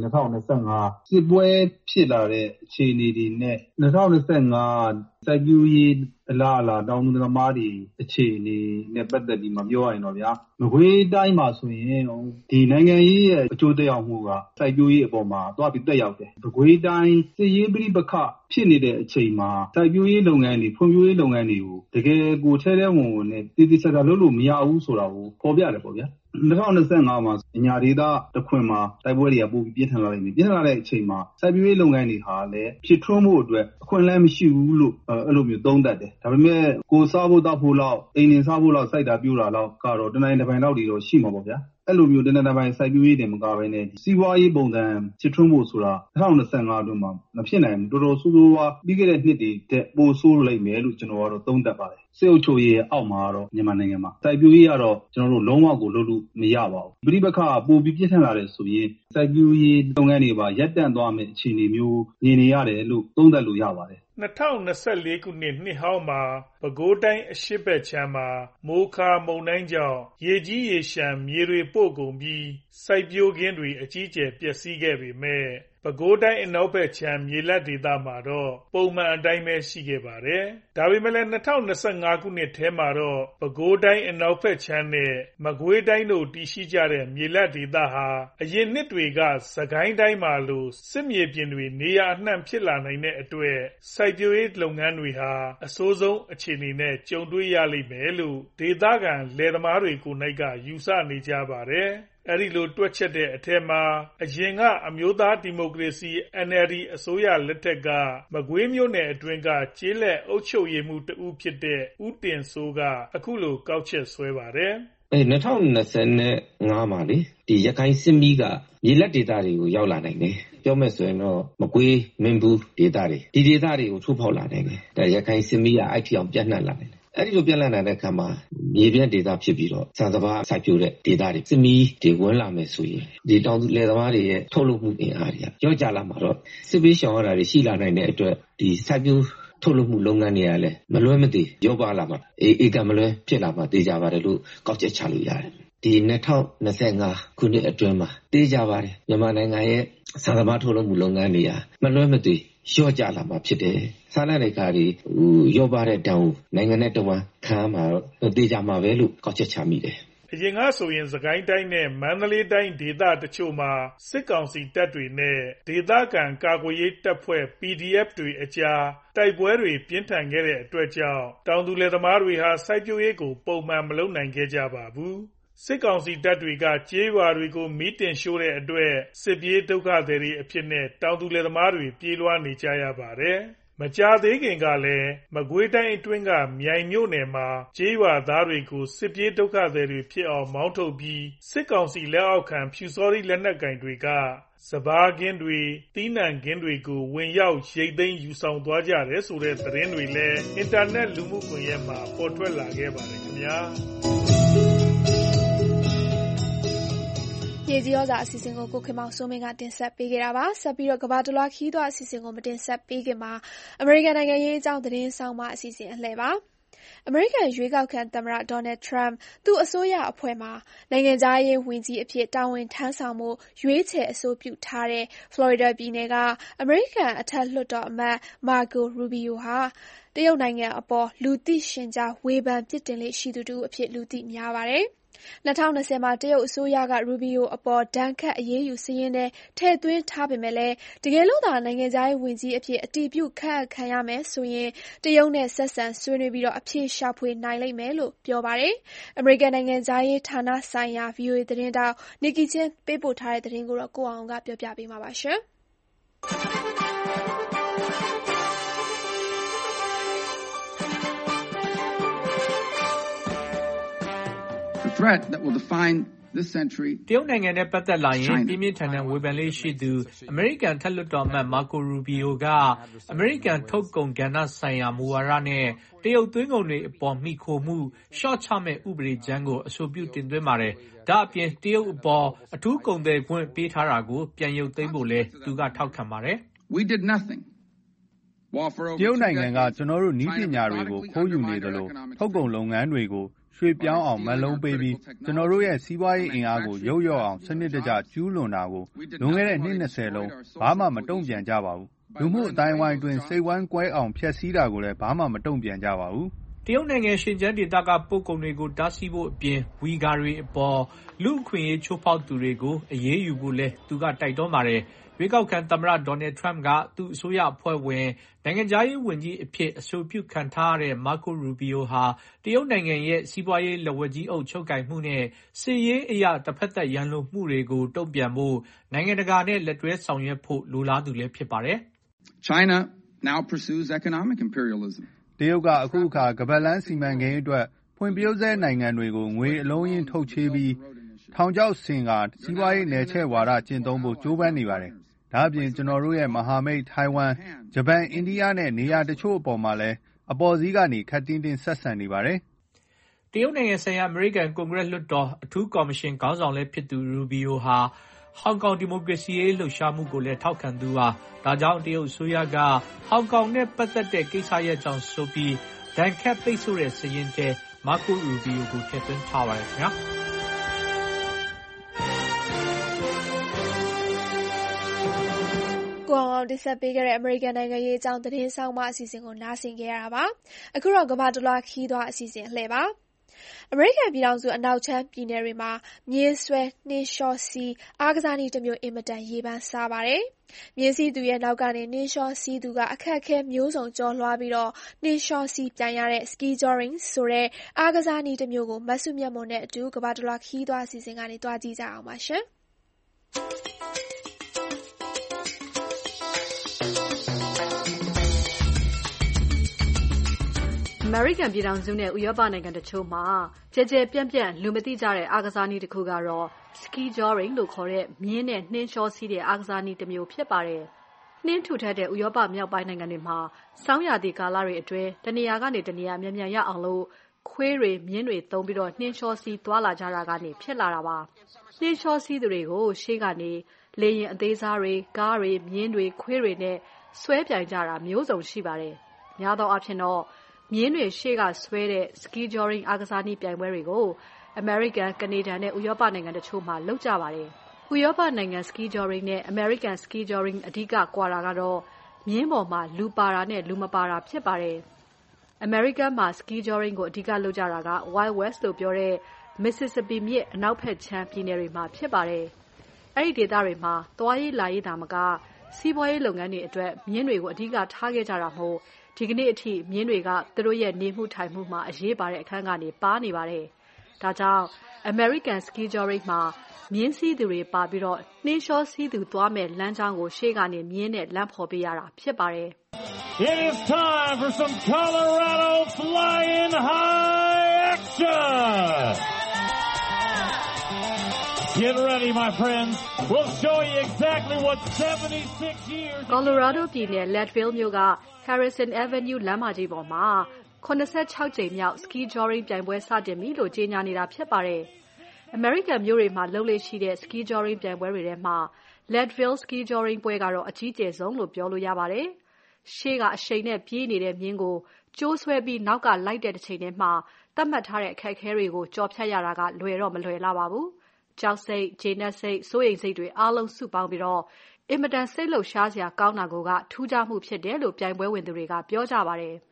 2025စစ်ပွဲဖြစ်လာတဲ့အခြေအနေတွေနဲ့2025စိုက်ပျိုးရေးအလားအလာတောင်သူသမားတွေအခြေအနေနဲ့ပတ်သက်ပြီးမပြောရရင်တော့ဗျာမကွေးတိုင်းမှာဆိုရင်ဒီနိုင်ငံရေးရဲ့အကျိုးသက်ရောက်မှုကစိုက်ပျိုးရေးအပေါ်မှာတွားပြီးသက်ရောက်တယ်မကွေးတိုင်းစစ်ရေးပဋိပက္ခဖြစ်နေတဲ့အချိန်မှာစိုက်ပျိုးရေးလုပ်ငန်းတွေဖွံ့ဖြိုးရေးလုပ်ငန်းတွေကိုတကယ်ကိုထဲထဲဝင်ဝင်နဲ့တည်တည်ဆဲဆဲလုပ်လို့မရဘူးဆိုတာကိုပေါ်ပြတယ်ပေါ့ဗျာ2025မှာအညာဒေသတခွင်မှာတိုက်ပွဲတွေကပိုပြီးပြင်းထန်လာနေပြီပြင်းထန်လာတဲ့အချိန်မှာစိုက်ပျိုးရေးလုပ်ငန်းတွေဟာလည်းဖြစ်ထွန်းမှုအတွက်အခွင့်အလမ်းမရှိဘူးလို့အဲ့လိုမျိုးသုံးသပ်တယ်ဒါပေမဲ့ကိုစားဖို့တောက်ဖို့လောက်အိမ်နေစားဖို့လောက်စိုက်တာပြိုးတာလောက်ကတော့တနိုင်တစ်ပိုင်းလောက်တွေတော့ရှိမှာပေါ့ဗျာအဲ့လိုမျိုးတနင်္လာပိုင်းစိုက်ပျိုးရေးတွေမကဘဲနဲ့စီးပွားရေးပုံစံဖြစ်ထွန်းဖို့ဆိုတာ2025အတွင်းမှာမဖြစ်နိုင်ဘူးတော်တော်ဆိုးဆိုးဝါးပြီးခဲ့တဲ့နှစ်တွေတက်ပိုဆိုးလိမ့်မယ်လို့ကျွန်တော်ကတော့သုံးသပ်ပါတယ်စစ်အုပ်ချုပ်ရေးအောက်မှာတော့မြန်မာနိုင်ငံမှာစိုက်ပျိုးရေးကတော့ကျွန်တော်တို့လုံးဝကိုလုပ်လို့မရပါဘူးပြိပခါပိုပြီးပြင်းထန်လာတယ်ဆိုရင်စိုက်ပျိုးရေးလုပ်ငန်းတွေပါရပ်တန့်သွားမယ့်အခြေအနေမျိုးမြင်နေရတယ်လို့သုံးသပ်လို့ရပါတယ် 2024ခုနှစ်နှစ်ဟောင်းမှာပဲခူးတိုင်းအရှေ့ဘက်ခြမ်းမှာမိုးခါမုန်တိုင်းကြောင့်ရေကြီးရေရှမ်းမြေတွေပို့ကုန်ပြီးစိုက်ပျိုးခင်းတွေအကြီးအကျယ်ပျက်စီးခဲ့ပေမဲ့ပဲပဲခူးတိုင်းအနောက်ဘက်ခြမ်းမြေလတ်ဒေသမှာတော့ပုံမှန်အတိုင်းပဲရှိခဲ့ပါတယ်။ဒါပေမဲ့လည်း2025ခုနှစ်ထဲမှာတော့ပဲခူးတိုင်းအနောက်ဘက်ခြမ်းနဲ့မကွေးတိုင်းတို့တည်ရှိကြတဲ့မြေလတ်ဒေသဟာအရင်နှစ်တွေကစစ်ကိုင်းတိုင်းမှာလိုစစ်မြေပြင်တွေနေရာအနှံ့ဖြစ်လာနိုင်တဲ့အတွက်စိုက်ပျိုးရေးလုပ်ငန်းတွေဟာအဆိုးဆုံးအခြေအနေနဲ့ကြုံတွေ့ရလိမ့်မယ်လို့ဒေသခံလယ်သမားတွေကိုယ်၌ကယူဆနေကြပါတယ်။အဲဒီလိုတွက်ချက်တဲ့အထက်မှာအရင်ကအမျိုးသားဒီမိုကရေစီ NLD အစိုးရလက်ထက်ကမကွေးမြို့နယ်အတွင်းကကျေးလက်အုပ်ချုပ်ရေးမှူးတဦးဖြစ်တဲ့ဦးတင်စိုးကအခုလိုကောက်ချက်ဆွဲပါတယ်။2025မှာလေဒီရခိုင်စစ်မီးကမြေလက်ဒေသတွေကိုရောက်လာနိုင်တယ်။ပြောမယ်ဆိုရင်တော့မကွေးမင်းဘူးဒေသတွေဒီဒေသတွေကိုထိုးဖောက်လာနိုင်တယ်။ဒါရခိုင်စစ်မီးကအဲ့ဒီအောင်ပြန့်နှံ့လာနိုင်တယ်။အဲ့ဒီလိုပြန့်နှံ့လာတဲ့အခါမှာမြေပြန့်ဒေသဖြစ်ပြီးတော့စံစဘာစိုက်ပျိုးတဲ့ဒေသတွေစစ်မီးတွေဝင်လာမယ်ဆိုရင်ဒီတောင်သူလယ်သမားတွေရဲ့ထုတ်လုပ်မှုအင်အားတွေကရော့ကျလာမှာတော့စစ်ပေးရှောင်ရတာတွေရှိလာနိုင်တဲ့အတွက်ဒီစိုက်ပျိုးထုတ်လုပ်မှုလုပ်ငန်းတွေကလည်းမလွဲမသွေရောပါလာမှာအေကမလွဲဖြစ်လာမှာသိကြပါတယ်လို့ကောက်ချက်ချလို့ရတယ်ဒီ2025ခုနှစ်အတွင်းမှာသိကြပါတယ်မြန်မာနိုင်ငံရဲ့စံသမားထုတ်လုပ်မှုလုပ်ငန်းတွေကမလွဲမသွေရော့ကျလာမှာဖြစ်တယ်စားနပ်ရိက္ခာတွေရောပါတဲ့တောင်နိုင်ငံနဲ့တဝမ်းခံမှာတော့သိကြမှာပဲလို့ကောက်ချက်ချမိတယ်အရင်ကဆိုရင်စကိုင်းတိုင်းနဲ့မန္တလေးတိုင်းဒေသတချို့မှာစစ်ကောင်စီတပ်တွေနဲ့ဒေသခံကာကွယ်ရေးတပ်ဖွဲ့ PDF တွေအကြားတိုက်ပွဲတွေပြင်းထန်ခဲ့တဲ့အတွက်ကြောင့်တောင်သူလယ်သမားတွေဟာစိုက်ပျိုးရေးကိုပုံမှန်မလုပ်နိုင်ခဲ့ကြပါဘူး။စစ်ကောင်စီတပ်တွေကကျေးရွာတွေကိုမီးတင်ရှို့တဲ့အတွက်စစ်ပြေးဒုက္ခသည်တွေအဖြစ်နဲ့တောင်သူလယ်သမားတွေပြေးလွှားနေကြရပါတယ်။မကြာသေးခင်ကလည်းမကွေးတိုင်းအတွင်းကမြိုင်မြို့နယ်မှာကျေးရွာသားတွေကိုစစ်ပြေးဒုက္ခသည်တွေဖြစ်အောင်မောင်းထုတ်ပြီးစစ်ကောင်စီလက်အောက်ခံဖြူစောတိလက်နက်ကိုင်တွေကစပါးခင်းတွေသီးနှံခင်းတွေကိုဝင်ရောက်ရိတ်သိမ်းယူဆောင်သွားကြတယ်ဆိုတဲ့သတင်းတွေလည်းအင်တာနက်လူမှုကွန်ရက်မှာပေါ်ထွက်လာခဲ့ပါတယ်ခင်ဗျာရေကြီးရောစာအစီအစဉ်ကိုကိုခင်မောင်စိုးမင်းကတင်ဆက်ပေးခဲ့တာပါဆက်ပြီးတော့ကဘာတလွားခီးသွားအစီအစဉ်ကိုမတင်ဆက်ပေးခင်မှာအမေရိကန်နိုင်ငံရေးအကြောင်းသတင်းဆောင်မအစီအစဉ်အလှည့်ပါအမေရိကန်ရွေးကောက်ခံသမ္မတဒေါ်နယ်ထရမ့်သူ့အစိုးရအဖွဲ့မှာနိုင်ငံခြားရေးဝန်ကြီးအဖြစ်တာဝန်ထမ်းဆောင်မှုရွေးချယ်အဆိုပြုထားတဲ့ဖလော်ရီဒါပြည်နယ်ကအမေရိကန်အထက်လွှတ်တော်အမတ်မာဂိုရူဘီယိုဟာတရုတ်နိုင်ငံအပေါ်လူသိရှင်ကြားဝေဖန်ပြစ်တင်လေ့ရှိသူတူအဖြစ်လူသိများပါတယ်2020မှာတရုတ်အစိုးရကရူဘီယိုအပေါ်ဒဏ်ခတ်အရေးယူစာရင်းထဲထည့်သွင်းထားပေမဲ့လည်းတကယ်လို့သာနိုင်ငံခြားရေးဝန်ကြီးအဖြစ်အတည်ပြုခန့်အပ်ခံရမယ်ဆိုရင်တရုတ်နဲ့ဆက်ဆံဆွေးနွေးပြီးအဖြေရှာဖွေနိုင်လိမ့်မယ်လို့ပြောပါတယ်။အမေရိကန်နိုင်ငံခြားရေးဌာနဆိုင်ရာ VOA သတင်းတောက်နီကီချင်းပေးပို့ထားတဲ့သတင်းကိုကိုအောင်ကပြောပြပေးမှာပါရှင်။ threat that will define this century တရုတ်နိုင်ငံနဲ့ပတ်သက်လာရင်ပြင်းပြင်းထန်ထန်ဝေဖန်လေးရှိသူအမေရိကန်ထက်လွှတ်တော်အမတ်မာကိုရူဘီယိုကအမေရိကန်ထုတ်ကုန်ကဏ္ဍဆိုင်ရာမူဝါဒနဲ့တရုတ်သွင်းကုန်တွေအပေါ်မိခိုမှုရှော့ချမဲ့ဥပဒေကြမ်းကိုအဆိုပြုတင်သွင်းပါတယ်။ဒါအပြင်တရုတ်အပေါ်အထူးကုန်သွယ်ခွင့်ပေးထားတာကိုပြန်ရုပ်သိမ်းဖို့လဲသူကထောက်ခံပါတယ်။ We did nothing တရုတ်နိုင်ငံကကျွန်တော်တို့နည်းပညာတွေကိုခိုးယူနေသလိုထုတ်ကုန်လုပ်ငန်းတွေကိုရွှေ့ပြောင်းအောင်မလုံးပေးပြီးကျွန်တော်တို့ရဲ့စီးပွားရေးအင်အားကိုရုပ်ရော့အောင်စနစ်တကျကျူးလွန်တာကိုလွန်ခဲ့တဲ့နှစ်20လုံးဘာမှမတုံ့ပြန်ကြပါဘူး။လူမှုအတိုင်းဝိုင်းတွင်စိတ်ဝမ်းကွဲအောင်ဖျက်ဆီးတာကိုလည်းဘာမှမတုံ့ပြန်ကြပါဘူး။တရုတ်နိုင်ငံရှင်ကျန်းဒေသကပို့ကုန်တွေကိုတားဆီးဖို့အပြင်ဝီဂါတွေအပေါ်လူ့အခွင့်အရေးချိုးဖောက်သူတွေကိုအရေးယူဖို့လဲသူကတိုက်တွန်းပါတယ်။ရွေးကောက်ခံသမ္မတဒေါ်နယ်ထရမ့်ကသူ့အစိုးရအဖွဲ့ဝင်နိုင်ငံခြားရေးဝန်ကြီးအဖြစ်အဆိုပြုခံထားရတဲ့မာကိုရူဘီယိုဟာတရုတ်နိုင်ငံရဲ့စီးပွားရေးလက်ဝါးကြီးအုပ်ချုပ်ကိုင်မှုနဲ့စစ်ရေးအရာတစ်ဖက်သက်ရန်လိုမှုတွေကိုတုံ့ပြန်ဖို့နိုင်ငံတကာနဲ့လက်တွဲဆောင်ရွက်ဖို့လိုလားသူလည်းဖြစ်ပါတယ်။ China now pursues economic imperialism. တရုတ်ကအခုအခါကမ္ဘာလမ်းစီမံကိန်းအတွက်ဖွံ့ဖြိုးဆဲနိုင်ငံတွေကိုငွေအလုံးရင်းထုတ်ချေးပြီးထောင်ချောက်ဆင်ကစီးပွားရေးနယ်ချဲ့ဝါဒကျင့်သုံးဖို့ကြိုးပမ်းနေပါတယ်။ဒါ့အပြင်ကျွန်တော်တို့ရဲ့မဟာမိတ်ထိုင်ဝမ်ဂျပန်အိန္ဒိယနဲ့နေရာတချို့အပေါ်မှာလည်းအပေါ်စီးကနေခပ်တင်းတင်းဆက်ဆံနေပါတယ်။တရုတ်နိုင်ငံဆိုင်ရာအမေရိကန်ကွန်ဂရက်လွှတ်တော်အထူးကော်မရှင်ခေါင်းဆောင်လည်းဖြစ်သူရူဘီယိုဟာဟောင်ကောင်ဒီမိုကရေစီရေးလှုပ်ရှားမှုကိုလည်းထောက်ခံသူပါ။ဒါကြောင့်တရုတ်အစိုးရကဟောင်ကောင်နဲ့ပတ်သက်တဲ့ကိစ္စရပ်ကြောင့်ဆိုပြီးဒဏ်ခတ်ပိတ်ဆို့တဲ့စာရင်းထဲမာကိုရူဘီယိုကိုထည့်သွင်းထားပါတယ်ခင်ဗျာ။ကိုအောင်တင်ဆက်ပေးခဲ့တဲ့အမေရိကန်နိုင်ငံရေးအကြောင်းသတင်းဆောင်မအစီအစဉ်ကိုနားဆင်ကြရတာပါ။အခုတော့ကမ္ဘာတလွှားခီးသွားအစီအစဉ်လှည့်ပါ။အမေရိကန်ပြည်ထောင်စုအနောက်ခြမ်းပြည်နယ်တွေမှာမြင်းဆွဲနှင်းလျှောစီးအားကစားနည်းတစ်မျိုးအင်မတန်ရေပန်းစားပါတယ်။မြင်းစီးသူရဲ့နောက်ကနေနှင်းလျှောစီးသူကအခက်အခဲမျိုးစုံကျော်လွှားပြီးတော့နှင်းလျှောစီးပြိုင်ရတဲ့ ski joring ဆိုတဲ့အားကစားနည်းတစ်မျိုးကိုမဆုမြတ်မွန်နဲ့အတူကမ္ဘာတလွှားခီးသွားအစီအစဉ်ကနေတွားကြည့်ကြအောင်ပါရှင်။အမေရိကန်ပြည်ထောင်စုနဲ့ဥရောပနိုင်ငံတချို့မှာကြဲကြဲပြန့်ပြန့်လူမသိကြတဲ့အားကစားနည်းတစ်ခုကတော့ ski joring လို့ခေါ်တဲ့မြင်းနဲ့နှင်းလျှောစီးတဲ့အားကစားနည်းတစ်မျိုးဖြစ်ပါတယ်။နှင်းထူထပ်တဲ့ဥရောပမြောက်ပိုင်းနိုင်ငံတွေမှာဆောင်းရာသီကာလတွေအတွင်းတနေရာကနေတနေရာမြန်မြန်ရောက်အောင်လို့ခွေးတွေမြင်းတွေသုံးပြီးတော့နှင်းလျှောစီးသွားလာကြတာကနေဖြစ်လာတာပါ။နှင်းလျှောစီးသူတွေကိုရှေ့ကနေလေယာဉ်အသေးစားတွေကားတွေမြင်းတွေခွေးတွေနဲ့ဆွဲပြိုင်ကြတာမျိုးစုံရှိပါတယ်။များသောအားဖြင့်တော့မြင်းတွေရှေ့ကဆွဲတဲ့ ski joring အားကစားနည်းပြိုင်ပွဲတွေကို American, Canadian နဲ့ဥရောပနိုင်ငံတချို့မှာလုပ်ကြပါတယ်။ဥရောပနိုင်ငံ ski joring နဲ့ American ski joring အဓိကကွာတာကတော့မြင်းပေါ်မှာလူပါတာနဲ့လူမပါတာဖြစ်ပါတယ်။ American မှာ ski joring ကိုအဓိကလုပ်ကြတာက Wild West လို့ပြောတဲ့ Mississippi မြစ်အနောက်ဘက်ခြမ်းပြည်နယ်တွေမှာဖြစ်ပါတယ်။အဲဒီဒေသတွေမှာသွားရေးလာရေးသာမကစီးပွားရေးလုပ်ငန်းတွေအတွက်မြင်းတွေကိုအဓိကထားခဲ့ကြတာမို့ဒီကနေ့အထိမြင်းတွေကသူတို့ရဲ့နေမှုထိုင်မှုမှာအရေးပါတဲ့အခန်းကနေပါနေပါတယ်။ဒါကြောင့် American ski joring မှာမြင်းစီးသူတွေပါပြီးတော့နှင်းလျှောစီးသူသွားမဲ့လမ်းကြောင်းကိုရှေ့ကနေမြင်းနဲ့လမ်းဖော်ပေးရတာဖြစ်ပါတယ်။ It is time for some Colorado flying high action. Get ready, my friends. We'll show you exactly what 76 years Colorado ပြည်နယ် Leadville မြို့က Harrison Avenue လမ်းမကြီးပေါ်မှာ86ကြိမ်မြောက် ski joring ပြိုင်ပွဲစတင်ပြီလို့ကြေညာနေတာဖြစ်ပါတယ်။ American မြို့တွေမှာလုပ်လေ့ရှိတဲ့ ski joring ပြိုင်ပွဲတွေထဲမှာ Leadville ski joring ပွဲကတော့အကြီးကျယ်ဆုံးလို့ပြောလို့ရပါတယ်။ရှေ့ကအရှိန်နဲ့ပြေးနေတဲ့မြင်းကိုကြိုးဆွဲပြီးနောက်ကလိုက်တဲ့တစ်ချိန်ထဲမှာသတ်မှတ်ထားတဲ့အခက်အခဲတွေကိုကျော်ဖြတ်ရတာကလွယ်တော့မလွယ်လာပါဘူး။ကြောက်စိတ်၊ကျေနပ်စိတ်၊စိုးရိမ်စိတ်တွေအားလုံးစုပေါင်းပြီးတော့အင်မတန်စိတ်လှုပ်ရှားစရာကောင်းတာကထူးခြားမှုဖြစ်တယ်လို့ပြိုင်ပွဲဝင်သူတွေကပြောကြပါတယ်။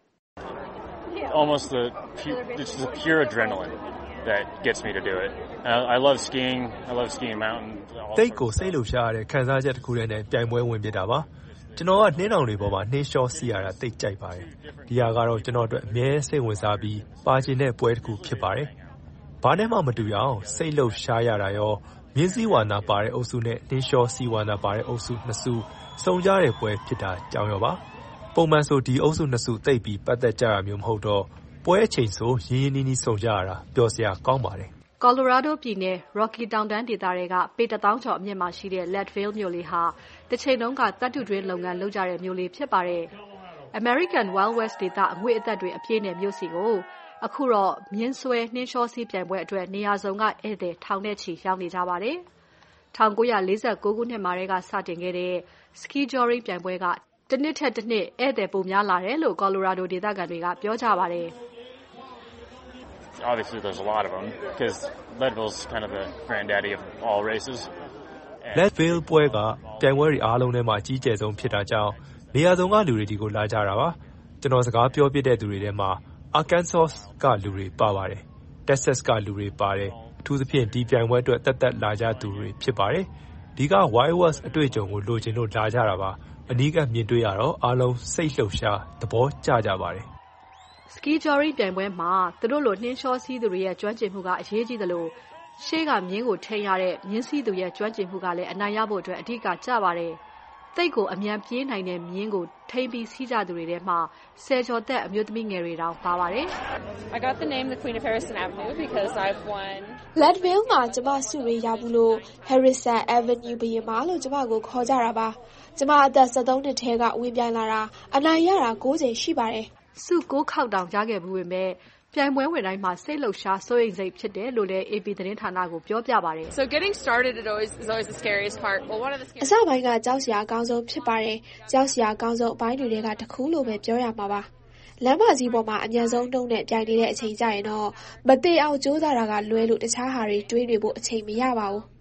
It's the pure adrenaline that gets me to do it. I love skiing. I love skiing mountains. တိတ်ကိုစိတ်လှုပ်ရှားရတဲ့ခံစားချက်တစ်ခုတည်းနဲ့ပြိုင်ပွဲဝင်ပြတာပါ။ကျွန်တော်ကနှင်းတောင်တွေပေါ်မှာနှင်းလျှောစီးရတာတိတ်ကြိုက်ပါတယ်။ဒီဟာကတော့ကျွန်တော်အတွက်အမြဲစိတ်ဝင်စားပြီးပါချင်တဲ့ပွဲတစ်ခုဖြစ်ပါတယ်။ဘာနဲ့မှမတူရအောင်စိတ်လှုပ်ရှားရတာရောမြင်းစည်းဝါနာပါတဲ့အုပ်စုနဲ့နှင်းလျှောစီးဝါနာပါတဲ့အုပ်စုနှစ်စုစုံကြတဲ့ပွဲဖြစ်တာကြောင့်ရောပါ။ပုံမှန်ဆိုဒီအုပ်စုနှစ်စုတိတ်ပြီးပတ်သက်ကြတာမျိုးမဟုတ်တော့ပွဲအချိန်ဆိုရင်းရင်းနှီးနှီးစုံကြရတာပျော်စရာကောင်းပါတယ်။ Colorado ပြည်နယ် Rocky တောင်တန်းဒေသတွေကပေ1000ကျော်အမြင့်မှာရှိတဲ့ Leadville မြို့လေးဟာတစ်ချိန်လုံးကသတ္တုတွင်းလုပ်ငန်းလုပ်ကြတဲ့မြို့လေးဖြစ်ပါတယ်။ American Wild West ဒေသအငွေ့အသက်တွေအပြည့်နဲ့မြို့စီကိုအခုတော့မြင်းဆွဲနှင်းလျှောစီးပြိုင်ပွဲအတွက်နေရာစုံကဧည့်သည်ထောင်နဲ့ချီရောက်နေကြပါတယ်။1949ခုနှစ်မှာကစတင်ခဲ့တဲ့ ski joring ပြိုင်ပွဲကတစ်နှစ်ထက်တစ်နှစ်ဧည့်သည်ပိုများလာတယ်လို့ Colorado ဒေသခံတွေကပြောကြပါတယ်။ Obviously, there's a lot of them because Leadville's kind of the granddaddy of all races. Leadville ပွဲကပြိုင်ပွဲတွေအားလုံးထဲမှာကြီးကျယ်ဆုံးဖြစ်တာကြောင့်နေရာစုံကလူတွေဒီကိုလာကြတာပါ။ကျွန်တော်စကားပြောပြတဲ့သူတွေထဲမှာ Arkansas ကလူတွေပါပါတယ်။ Texas ကလူတွေပါတယ်။အထူးသဖြင့်ဒီပြိုင်ပွဲအတွက်တက်လာကြသူတွေဖြစ်ပါတယ်။ဒီက Wild West အတွေ့အကြုံကိုလိုချင်လို့လာကြတာပါ။အနီးကမြင်တွေ့ရတော့အားလုံးစိတ်လှုပ်ရှားသဘောကျကြပါတယ်။ ski joring ပြိုင်ပွဲမှာသူတို့လိုနှင်းလျှောစီးသူတွေရဲ့ကျွမ်းကျင်မှုကအရေးကြီးသလိုရှေ့ကမြင်းကိုထိန်းရတဲ့မြင်းစီးသူရဲ့ကျွမ်းကျင်မှုကလည်းအနိုင်ရဖို့အတွက်အဓိကကျပါတယ်။တိတ်ကိုအမြန်ပြေးနိုင်တဲ့မြင်းကိုထိန်းပြီးစီးကြသူတွေထဲမှာဆယ်ကျော်သက်အမျိုးသမီးငယ်တွေတောင်ပါပါတယ်။ I got the name the Queen of Harrison Avenue because I've won Leadville မှာကျမစုတွေရဘူးလို့ Harrison Avenue ဘုရင်မလို့ကျမကိုခေါ်ကြတာပါ။ကျမအသက်73နှစ်ထဲကဝင်ပြိုင်လာတာအနိုင်ရတာ9ချိန်ရှိပါတယ်။စု6ခေါက်တောင်ရခဲ့ဘူးပေမဲ့ပြိုင်ပွဲဝင်တိုင်းမှာစိတ်လှုပ်ရှားစိုးရိမ်စိတ်ဖြစ်တယ်လို့လည်း AP သတင်းဌာနကိုပြောပြပါတယ်။ So getting started is always the scariest part. Well, one of the အစပိုင်းကကြောက်စရာအကောင်းဆုံးဖြစ်ပါတယ်။ကြောက်စရာအကောင်းဆုံးအပိုင်းတွေကတစ်ခုလို့ပဲပြောရမှာပါ။လမ်းမကြီးပေါ်မှာအမြန်ဆုံးနှုံးနဲ့ပြိုင်နေတဲ့အချိန်ကျရင်တော့မသေးအောင်ကြိုးစားတာကလွဲလို့တခြားဟာတွေတွေးနေဖို့အချိန်မရပါဘူး။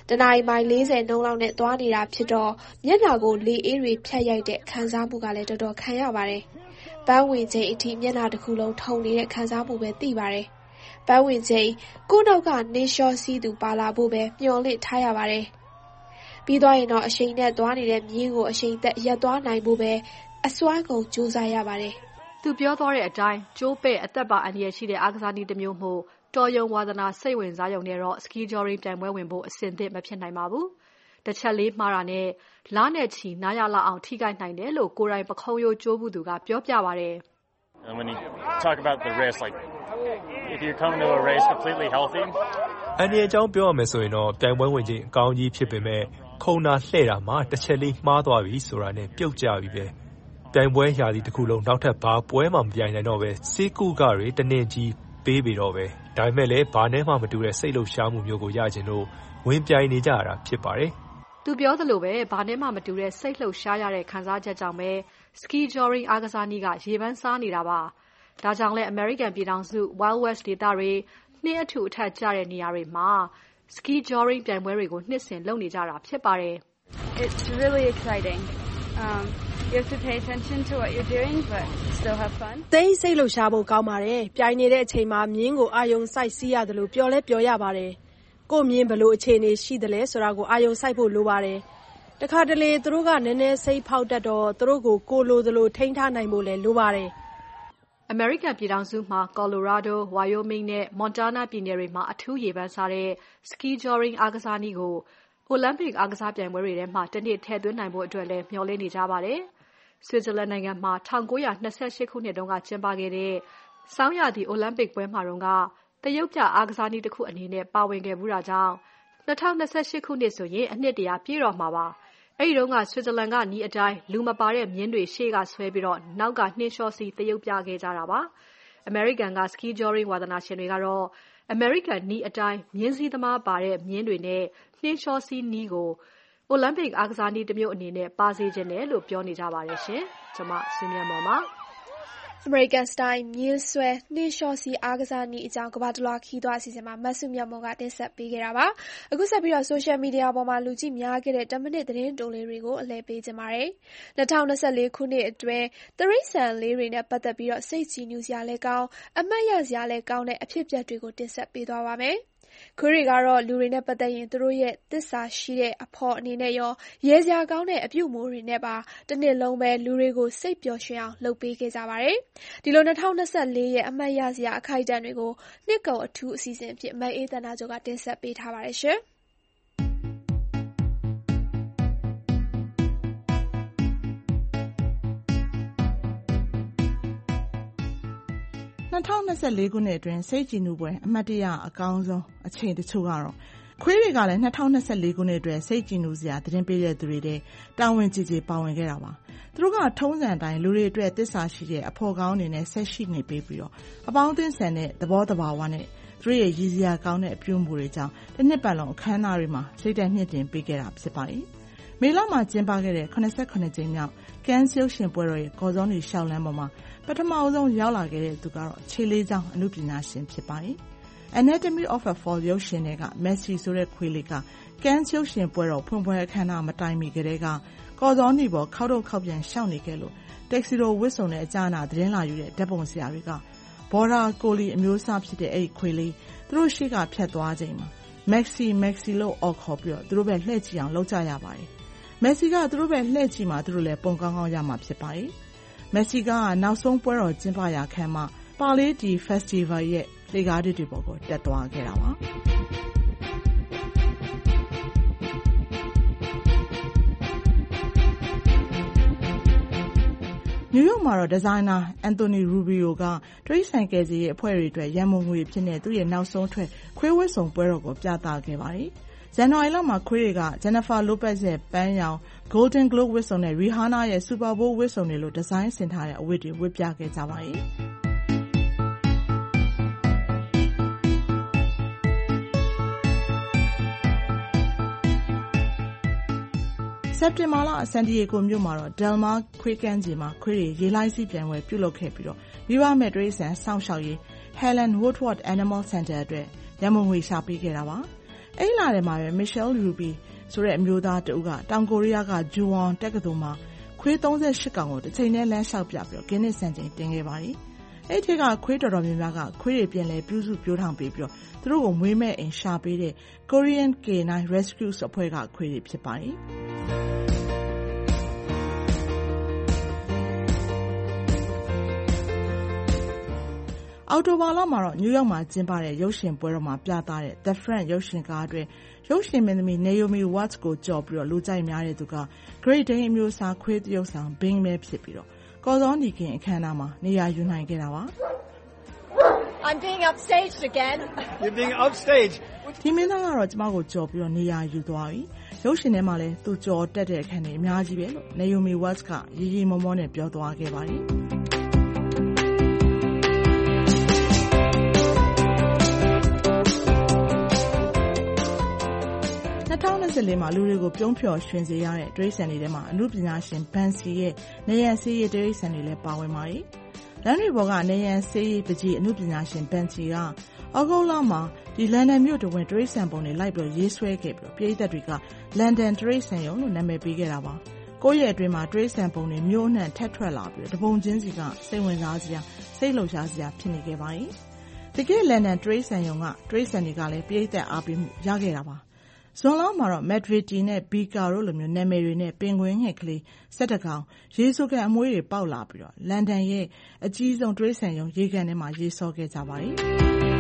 တနာရီမိုင်40 နှုန်းလောက်နဲ့သွားနေတာဖြစ်တော့မျက်နှာကိုလေအေးတွေဖြတ်ရိုက်တဲ့ခံစားမှုကလည်းတော်တော်ခံရပါတယ်။ပန်းဝင်ချိန်အထိမျက်နှာတစ်ခုလုံးထုံနေတဲ့ခံစားမှုပဲသိပါတယ်။ပန်းဝင်ချိန်ကိုနောက်ကနှင်းလျှောစီးသူပါလာဖို့ပဲမျှော်လင့်ထားရပါတယ်။ပြီးသွားရင်တော့အရှိန်နဲ့သွားနေတဲ့မြင်းကိုအရှိန်သက်ရပ်သွားနိုင်ဖို့ပဲအစွမ်းကုန်ကြိုးစားရပါတယ်။သူပြောသွားတဲ့အတိုင်းကျိုးပဲ့အသက်ပါအန္တရာယ်ရှိတဲ့အားကစားနည်းတစ်မျိုးမို့တော်ရုံဝါသနာစိတ်ဝင်စားရုံနဲ့တော့ ski joring ပြိုင်ပွဲဝင်ဖို့အဆင်သင့်မဖြစ်နိုင်ပါဘူး။တစ်ချက်လေးမှားတာနဲ့လနဲ့ချီနားရလောက်အောင်ထိခိုက်နိုင်တယ်လို့ကိုယ်တိုင်ပခုံးရိုးကျိုးဘူးသူကပြောပြပါတယ်။ And when you talk about the risk, like if you come to a race completely healthy, အန်ဒီအကြောင်းပြောရမယ်ဆိုရင်တော့ပြိုင်ပွဲဝင်ခြင်းအကောင်းကြီးဖြစ်ပေမဲ့ခုံနာလှဲ့တာမှာတစ်ချက်လေးမှားသွားပြီဆိုတာနဲ့ပြုတ်ကျပြီပဲ။ပြိုင်ပွဲရာသီတစ်ခုလုံးနောက်ထပ်ဘာပွဲမှမပြိုင်နိုင်တော့ပဲစေးကုကတွေတနင်ကြီးပေးပြီးတော့ပဲဒါပေမဲ့လည်းဘာနဲ့မှမတူတဲ့စိတ်လှုပ်ရှားမှုမျိုးကိုရကျင်လို့ဝင်ပြိုင်နေကြရတာဖြစ်ပါတယ်။သူပြောသလိုပဲဘာနဲ့မှမတူတဲ့စိတ်လှုပ်ရှားရတဲ့ခံစားချက်ကြောင့်ပဲ ski joring အားကစားနည်းကရေပန်းစားနေတာပါ။ဒါကြောင့်လဲ American ပြည်ထောင်စု Wild West ဒေသတွေနှင်းအထူအထပ်ကျတဲ့နေရာတွေမှာ ski joring ပြိုင်ပွဲတွေကိုနှစ်စဉ်လုပ်နေကြတာဖြစ်ပါတယ်။ It's really exciting. You have to pay attention to what you're doing but still have fun. သိစိတ်လှုပ်ရှားဖို့ကောင်းပါတယ်။ပြိုင်နေတဲ့အချိန်မှာမြင်းကိုအာယုံစိုက်စီးရတယ်လို့ပြောလဲပြောရပါတယ်။ကိုမြင်းဘလို့အခြေအနေရှိတယ်လဲဆိုတာကိုအာယုံစိုက်ဖို့လိုပါတယ်။တခါတလေသူတို့ကနည်းနည်းစိတ်ဖောက်တတ်တော့သူတို့ကိုကိုလိုသလိုထိန်းထားနိုင်ဖို့လဲလိုပါတယ်။ American ပြည်ထောင်စုမှာ Colorado, Wyoming နဲ့ Montana ပြည်နယ်တွေမှာအထူးရေပန်းစားတဲ့ ski joring အားကစားနည်းကိုOlympic အားကစားပြိုင်ပွဲတွေထဲမှာတနေ့ထည့်သွင်းနိုင်ဖို့အတွက်လည်းမျှော်လင့်နေကြပါတယ်။ Switzerland နိုင်ငံမှာ1928ခုနှစ်တုန်းကကျင်းပခဲ့တဲ့ဆောင်းရာသီ Olympic ပွဲမှာတုန်းကတရုတ်ပြအားကစားနည်းတစ်ခုအနေနဲ့ပါဝင်ခဲ့မှုတာကြောင့်2028ခုနှစ်ဆိုရင်အနှစ်တရာပြည့်တော့မှာပါ။အဲဒီတုန်းက Switzerland ကနီးအတိုင်းလူမပါတဲ့မြင်းတွေရှေ့ကဆွဲပြီးတော့နောက်ကနှင်းလျှောစီးတရုတ်ပြခဲ့ကြတာပါ။ American က ski joring ဝါသနာရှင်တွေကတော့ American နီးအတိုင်းမြင်းစည်းသမားပါတဲ့မြင်းတွေနဲ့နှင်းလျှောစီးနီးကို Olympic အားကစားနည်းတစ်မျိုးအနေနဲ့ပါစေခြင်းတယ်လို့ပြောနေကြပါတယ်ရှင်။ကျွန်မစုမြတ်မော်ပါ။ American Style မြင်းဆွဲနှင်းလျှောစီးအားကစားနည်းအကြောင်းကမ္ဘာတလွှားခီးသွားအစီအစဉ်မှာမဆုမြတ်မော်ကတင်ဆက်ပေးခဲ့တာပါ။အခုဆက်ပြီးတော့ social media ပေါ်မှာလူကြည့်များခဲ့တဲ့10မိနစ်သတင်းတိုလေးတွေကိုအလှည့်ပေးကြပါမယ်။2024ခုနှစ်အတွင်းတရိတ်ဆန်လေးတွေနဲ့ပတ်သက်ပြီးတော့စိတ်ကြည်နူးစရာလည်းကောင်းအမှတ်ရစရာလည်းကောင်းတဲ့အဖြစ်အပျက်တွေကိုတင်ဆက်ပေးသွားပါမယ်။ခွေးတွေကတော့လူတွေနဲ့ပတ်သက်ရင်သူတို့ရဲ့သစ္စာရှိတဲ့အဖော်အနေနဲ့ရောရဲစရာကောင်းတဲ့အပြုအမူတွေနဲ့ပါတစ်နှစ်လုံးပဲလူတွေကိုစိတ်ပျော်ရွှင်အောင်လုပ်ပေးခဲ့ကြပါတယ်။ဒီလို2024ရဲ့အမှတ်ရစရာအခိုက်အတန့်တွေကိုနှစ်ကုန်အထူးအစီအစဉ်အဖြစ်မအေးသန္တာကျော်ကတင်ဆက်ပေးထားပါတယ်ရှင်။ 2024ခုနှစ်အတွင်းစိတ်ကြည်နူးပွဲအမှတ်တရအကောင်းဆုံးအချိန်တချို့ကတော့ခွေးတွေကလည်း2024ခုနှစ်အတွက်စိတ်ကြည်နူးစရာသတင်းပေးတဲ့သူတွေတဲ့တာဝန်ကြီးကြီးပါဝင်ခဲ့တာပါသူတို့ကထုံးစံအတိုင်းလူတွေအတွက်သစ္စာရှိတဲ့အဖို့ကောင်းအနေနဲ့ဆက်ရှိနေပေးပြီးတော့အပေါင်းအသင်းဆန်တဲ့သဘောတဘာဝနဲ့သူတို့ရဲ့ရည်စရာကောင်းတဲ့အပြုအမူတွေကြောင့်တစ်နှစ်ပတ်လုံးအခမ်းအနားတွေမှာစိတ်ဓာတ်မြင့်တင်ပေးခဲ့တာဖြစ်ပါတယ်မေလမှာကျင်းပခဲ့တဲ့89ကြိမ်မြောက်ကန်ရုပ်ရှင်ပွဲတော်ရဲ့ကော်စောနီရှောက်လန်းပေါ်မှာပထမဆုံးရောက်လာခဲ့တဲ့သူကတော့ခြေလေးချောင်းအမှုပညာရှင်ဖြစ်ပါတယ်။ Anatomy of a Fall ရုပ်ရှင်တွေက Messi ဆိုတဲ့ခွေးလေးကကန်ရုပ်ရှင်ပွဲတော်ဖွင့်ပွဲအခမ်းအနားမတိုင်မီကတည်းကကော်စောနီပေါ်ခောက်တော့ခောက်ပြန်ရှောက်နေခဲ့လို့တက်ဆီရိုဝစ်စုံနဲ့အကြအနာသတင်းလာယူတဲ့ဓာတ်ပုံဆရာတွေကဘော်ဒါကိုလီအမျိုးအစားဖြစ်တဲ့အဲ့ဒီခွေးလေးသူတို့ရှေ့ကဖြတ်သွားချိန်မှာ Maxi လို့အော်ခေါ်ပြီးတော့သူတို့ပဲလှည့်ကြည့်အောင်လုပ်ကြရပါတယ်။ Messi ကသူတို့ပဲလှည့်ကြည့်မှသူတို့လည်းပုံကောင်းကောင်းရမှာဖြစ်ပါတယ်။ Messi ကနောက်ဆုံးပွဲတော်ကျင်းပရာခန်းမှာပါလေးဒီ Festival ရဲ့လေကားတွေပေါ်ကိုတက်သွားခဲ့တာပါ။နယူးယောက်မှာတော့ဒီဇိုင်နာအန်တိုနီရူဘီယိုကတရိတ်ဆိုင်ကယ်စီရဲ့အဖွဲ့တွေအတွက်ရန်ပုံငွေဖြစ်နေသူ့ရဲ့နောက်ဆုံးထွက်ခွေးဝတ်စုံပွဲတော်ကိုပြသခဲ့ပါတယ်။ဇန်နဝါရီလမှာခွေးတွေကဂျန်နီဖာလိုပက်ရဲ့ပန်းရောင် Golden Globe ဝတ်စုံနဲ့ Rihanna ရဲ့ Super Bowl ဝတ်စုံတွေလိုဒီဇိုင်းဆင်ထားတဲ့အဝတ်တွေဝတ်ပြခဲ့ကြပါတယ်။စက်တင်ဘာလဆန်ဒီယေဂိုမြို့မှာတော့ Delmar ခွေးကမ်းခြေမှာခွေးတွေရေလိုင်းစီးပြိုင်ပွဲပြုလုပ်ခဲ့ပြီးတော့မိဘမဲ့တိရစ္ဆာန်စောင့်ရှောက်ရေး Helen Woodward Animal Center အတွက်ရန်ပုံငွေရှာပေးခဲ့တာပါ။အဲ့လာထဲမှာပဲ Michelle Ruby ဆိုတဲ့အမျိုးသားတဦးကတောင်ကိုရီးယားက Juwon တက္ကသိုလ်မှာခွေး38ကောင်ကိုတစ်ချိန်နဲ့လမ်းလျှောက်ပြပြီး Guinness စံချိန်တင်ခဲ့ပါတယ်။အဲ့ဒီကခွေးတော်တော်များများကခွေးတွေပြန်လဲပြုစုပြိုးထောင်ပေးပြီးသူတို့ကိုမွေးမဲ့အိမ်ရှာပေးတဲ့ Korean K9 Rescue အဖွဲ့ကခွေးတွေဖြစ်ပါတယ်။အော်တိုဘာလမှာတော့နယူးယောက်မှာကျင်းပတဲ့ရုပ်ရှင်ပွဲတော်မှာပြသတဲ့ The Friend ရုပ်ရှင်ကားအတွက်ရုပ်ရှင်မင်းသမီး Naomi Watts ကိုကြော်ပြီးလူကြိုက်များတဲ့သူက Great Dane အမျိုးအစားခွေးသရုပ်ဆောင် Bing ပဲဖြစ်ပြီးကော်စောနီခင်အခမ်းအနားမှာနေရာယူနိုင်ခဲ့တာပါ။ I'm being upstaged again. You're being upstaged. ဒီမင်းသားကတော့ကျမကိုကြော်ပြီးနေရာယူသွားပြီ။ရုပ်ရှင်ထဲမှာလည်းသူကြော်တက်တဲ့အခန်းတွေအများကြီးပဲလို့ Naomi Watts ကရီရီမောမောနဲ့ပြောသွားခဲ့ပါတယ်။2024မှာလူတွေကိုပြုံးဖျော်ရွှင်စေရတဲ့တိရစ္ဆာန်တွေထဲမှာအမှုပညာရှင် Banksy ရဲ့နေရန်ဆေးရည်တိရစ္ဆာန်တွေလည်းပါဝင်ပါတယ်။လမ်းတွေပေါ်ကနေရန်ဆေးရည်ပကြီးအမှုပညာရှင် Banksy ကဩဂုတ်လမှာဒီလန်ဒန်မြို့တော်ဝင်တိရစ္ဆာန်ပုံတွေလိုက်ပြီးရေးဆွဲခဲ့ပြီးပြည်သက်တွေကလန်ဒန်တိရစ္ဆာန်ရုံလို့နာမည်ပေးခဲ့တာပါ။ကိုယ့်ရဲ့အတွင်းမှာတိရစ္ဆာန်ပုံတွေမျိုးအနှံ့ထက်ထွက်လာပြီးတပုံချင်းစီကစိတ်ဝင်စားစရာစိတ်လှုပ်ရှားစရာဖြစ်နေခဲ့ပါတယ်။တကယ်လန်ဒန်တိရစ္ဆာန်ရုံကတိရစ္ဆာန်တွေကလည်းပြည်သက်အားပေးမှုရခဲ့တာပါ။ဇွန်လမှာတော့ Madrid နဲ့ Bika တို့လိုမျိုးနာမည်တွေနဲ့ပင်ကွင်းငှက်ကလေး17ကောင်ရေဆိုးကန်အမွှေးတွေပေါက်လာပြီးလန်ဒန်ရဲ့အကြီးဆုံးတိရစ္ဆာန်ရုံရေကန်ထဲမှာရေဆော့ခဲ့ကြပါတယ်။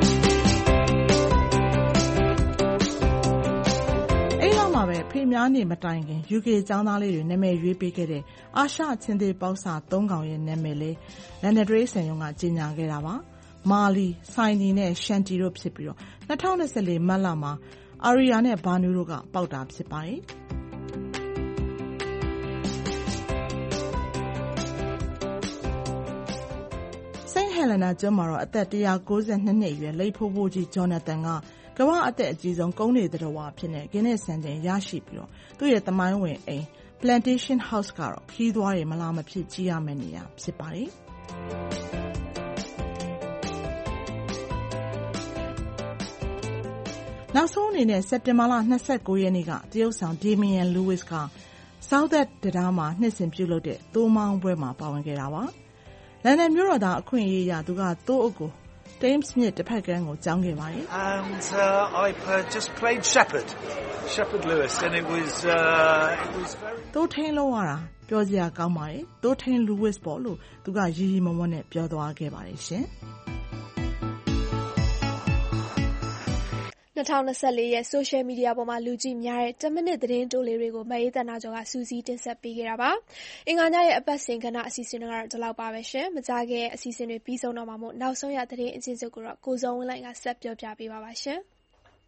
အဲ့တော့မှပဲဖေများနေမတိုင်ခင် UK ကျောင်းသားလေးတွေနာမည်ရွေးပေးခဲ့တဲ့အာရှချင်းသေးပေါက်စာ3ကောင်ရဲ့နာမည်လေးလန်ဒန်တိရစ္ဆာန်ရုံကကြေညာခဲ့တာပါ။မာလီ၊ဆိုင်နီနဲ့ရှန်တီတို့ဖြစ်ပြီး2024မတ်လမှာအာရီယာနဲ့ဘာနူးတို့ကပေါက်တာဖြစ်ပါတယ်။စိန့်ဟယ်လနာကျွန်းမှာတော့အသက်192နှစ်အရွယ်လိပ်ဖိုးဖိုးကြီးဂျော်နသန်ကကမ္ဘာအသက်အကြီးဆုံးကုန်းနေသတ္တဝါဖြစ်တဲ့ Guinness စံချိန်ရရှိပြီးသူ့ရဲ့သမိုင်းဝင်အိမ် Plantation House ကတော့ခီးသွားတွေမလားမဖြစ်ကြီးရမယ့်နေရာဖြစ်ပါတယ်။နောက်ဆုံးအနေနဲ့စက်တင်ဘာလ29ရက်နေ့ကတရုတ်ဆောင် Damian Lewis က Southwark တံတားမှာနှစ်စဉ်ပြုလုပ်တဲ့သိုးမောင်းပွဲမှာပါဝင်ခဲ့တာပါ။လန်ဒန်မြို့တော်သားအခွင့်အရေးရသူကသိုးအုပ်ကို Thames မြစ်တစ်ဖက်ကမ်းကိုကျောင်းခဲ့ပါတယ်။ And I just played Shepherd Lewis and it was very သိုးထင်းလုံးရတာပြောစရာကောင်းပါတယ်။သိုးထင်း Lewis ပေါ့လို့သူကရီရီမောမောနဲ့ပြောသွားခဲ့ပါတယ်ရှင်။ 2024ရဲ့ social media ပေါ်မှာလူကြည့်များတဲ့10မိနစ်သတင်းတိုးလေးတွေကိုမအေးသန္တာကျော်ကစူးစီးတင်ဆက်ပေးခဲ့တာပါ။အင်္ဂါညရဲ့အပတ်စဉ်ကဏ္ဍအစီအစဉ်တွေကတော့ဒီလောက်ပါပဲရှင်။မကြခင်အစီအစဉ်တွေပြီးဆုံးတော့မှာမို့နောက်ဆုံးရသတင်းအချင်းချုပ်ကိုတော့ကိုစုံဝင်းလိုင်းကဆက်ပြောပြပေးပါပါရှင်။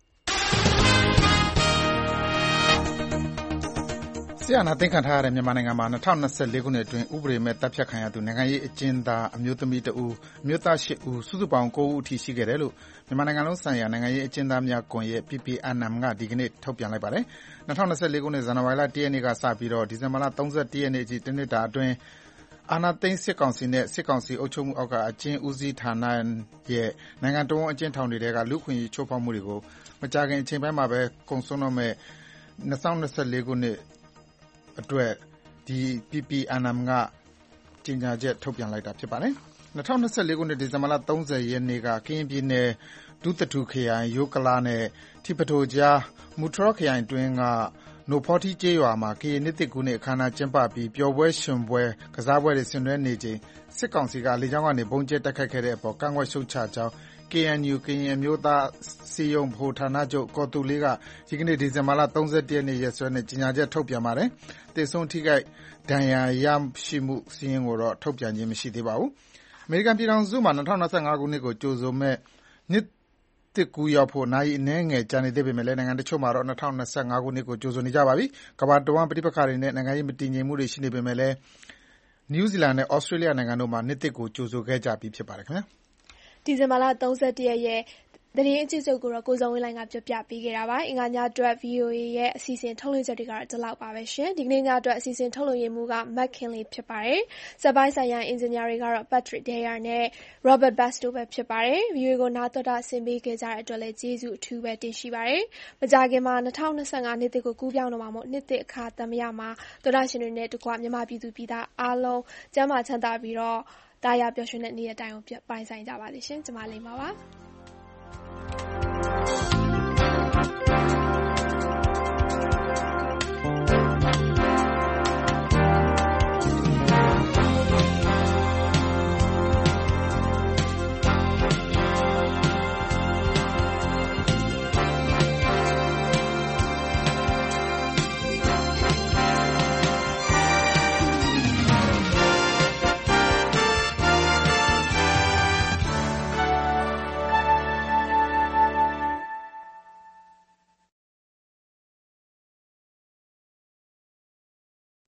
ဆရာနာသိန်းခံထားရတဲ့မြန်မာနိုင်ငံမှာ2024ခုနှစ်အတွင်းဥပဒေမဲ့တပ်ဖြတ်ခံရသူနိုင်ငံရေးအကျဉ်းသားအမျိုးသမီး2ဦးအမျိုးသား8ဦးစုစုပေါင်း9ဦးအထိရှိခဲ့တယ်လို့မြန်မာနိုင်ငံလုံးဆိုင်ရာနိုင်ငံရေးအကျဉ်းသားများကွန်ရက် PPNM ကဒီကနေ့ထုတ်ပြန်လိုက်ပါတယ်။2024ခုနှစ်ဇန်နဝါရီလ1ရက်နေ့ကစပြီးတော့ဒီဇင်ဘာလ31ရက်နေ့အထိတစ်နှစ်တာအတွင်းအာဏာသိမ်းစစ်ကောင်စီနဲ့စစ်ကောင်စီအုပ်ချုပ်မှုအောက်ကအကျဉ်းဦးစီးဌာနရဲ့နိုင်ငံတော်ဝန်အကျဉ်းထောင်တွေကလူခွင့်ရေးချိုးဖောက်မှုတွေကိုမကြာခင်အချိန်ပိုင်းမှာပဲကုန်ဆုံးတော့မဲ့2024ခုနှစ်အတွက်ဒီ PPNM ကကြေညာချက်ထုတ်ပြန်လိုက်တာဖြစ်ပါတယ်။2024ခုနှစ်ဒီဇင်ဘာလ30ရက်နေ့ကကရင်ပြည်နယ်ဒုသထုခရိုင်ယိုကလာနဲ့ထီပထိုကြားမူထရော့ခရိုင်တွင်းကနိုဖော်တီကျေးရွာမှာကရင်နှစ်သစ်ကူးနေ့အခမ်းအနားကျင်းပပြီးပျော်ပွဲရွှင်ပွဲကစားပွဲတွေဆင်နွှဲနေချိန်စစ်ကောင်စီကလေကြောင်းကနေဘုံကျဲတိုက်ခိုက်ခဲ့တဲ့အပေါ်ကန့်ကွက်ရှုတ်ချကြောင်း KNU ကရင်အမျိုးသားစီယုံဗဟိုဌာနချုပ်ကော်တူလေးကဒီကနေ့ဒီဇင်ဘာလ31ရက်နေ့ရက်စွဲနဲ့ကြေညာချက်ထုတ်ပြန်ပါတယ်။သေဆုံးထိခိုက်ဒဏ်ရာရရှိမှုစီးရင်ကိုတော့ထုတ်ပြန်ခြင်းမရှိသေးပါဘူး။အမေရိကန်ပြည်ထောင်စုမှာ2025ခုနှစ်ကိုကြိုဆိုမဲ့နှစ်သစ်ကူးရောက်ဖို့နိုင်အနည်းငယ်ကြာနေသေးပေမဲ့လည်းနိုင်ငံတချို့မှာတော့2025ခုနှစ်ကိုကြိုဆိုနေကြပါပြီ။ကမ္ဘာတဝန်းပဋိပက္ခတွေနဲ့နိုင်ငံရေးမတည်ငြိမ်မှုတွေရှိနေပေမဲ့လည်းနယူးဇီလန်နဲ့ဩစတြေးလျနိုင်ငံတို့မှာနှစ်သစ်ကိုကြိုဆိုခဲ့ကြပြီးဖြစ်ပါတယ်ခင်ဗျာ။ဒီဇင်ဘာလ31ရက်သတင်းအကျဉ်းချုပ်ကိုတော့ကိုဇော်ဝင်းလှိုင်ကပြောပြပေးခဲ့တာပါ။အင်္ဂါညအတွက် VOA ရဲ့အစီအစဉ်ထုတ်လွှင့်ချက်တွေကတော့ဒီလောက်ပါပဲရှင်။ဒီကနေ့ညအတွက်အစီအစဉ်ထုတ်လွှင့်ရေးမှူးက Matt Kinley ဖြစ်ပါတယ်။စက်ပိုင်းဆိုင်ရာအင်ဂျင်နီယာတွေကတော့ Patrick Dyer နဲ့ Robert Bass တို့ပဲဖြစ်ပါတယ်။ VOA ကိုနားတော်တာဆင်ပေးခဲ့ကြတဲ့အတွက်လည်းကျေးဇူးအထူးပဲတင်ရှိပါတယ်။မကြာခင်မှာ2025နှစ်သစ်ကိုကူးပြောင်းတော့မှာမို့နှစ်သစ်အခါသမယမှာတော်တာရှင်တွေနဲ့တကွမြန်မာပြည်သူပြည်သားအားလုံးကျန်းမာချမ်းသာပြီးတော့တာယာပျော်ရွှင်တဲ့နေ့ရက်တိုင်းကိုပိုင်ဆိုင်ကြပါစေရှင်။ကျွန်မလိမ္မာပါ။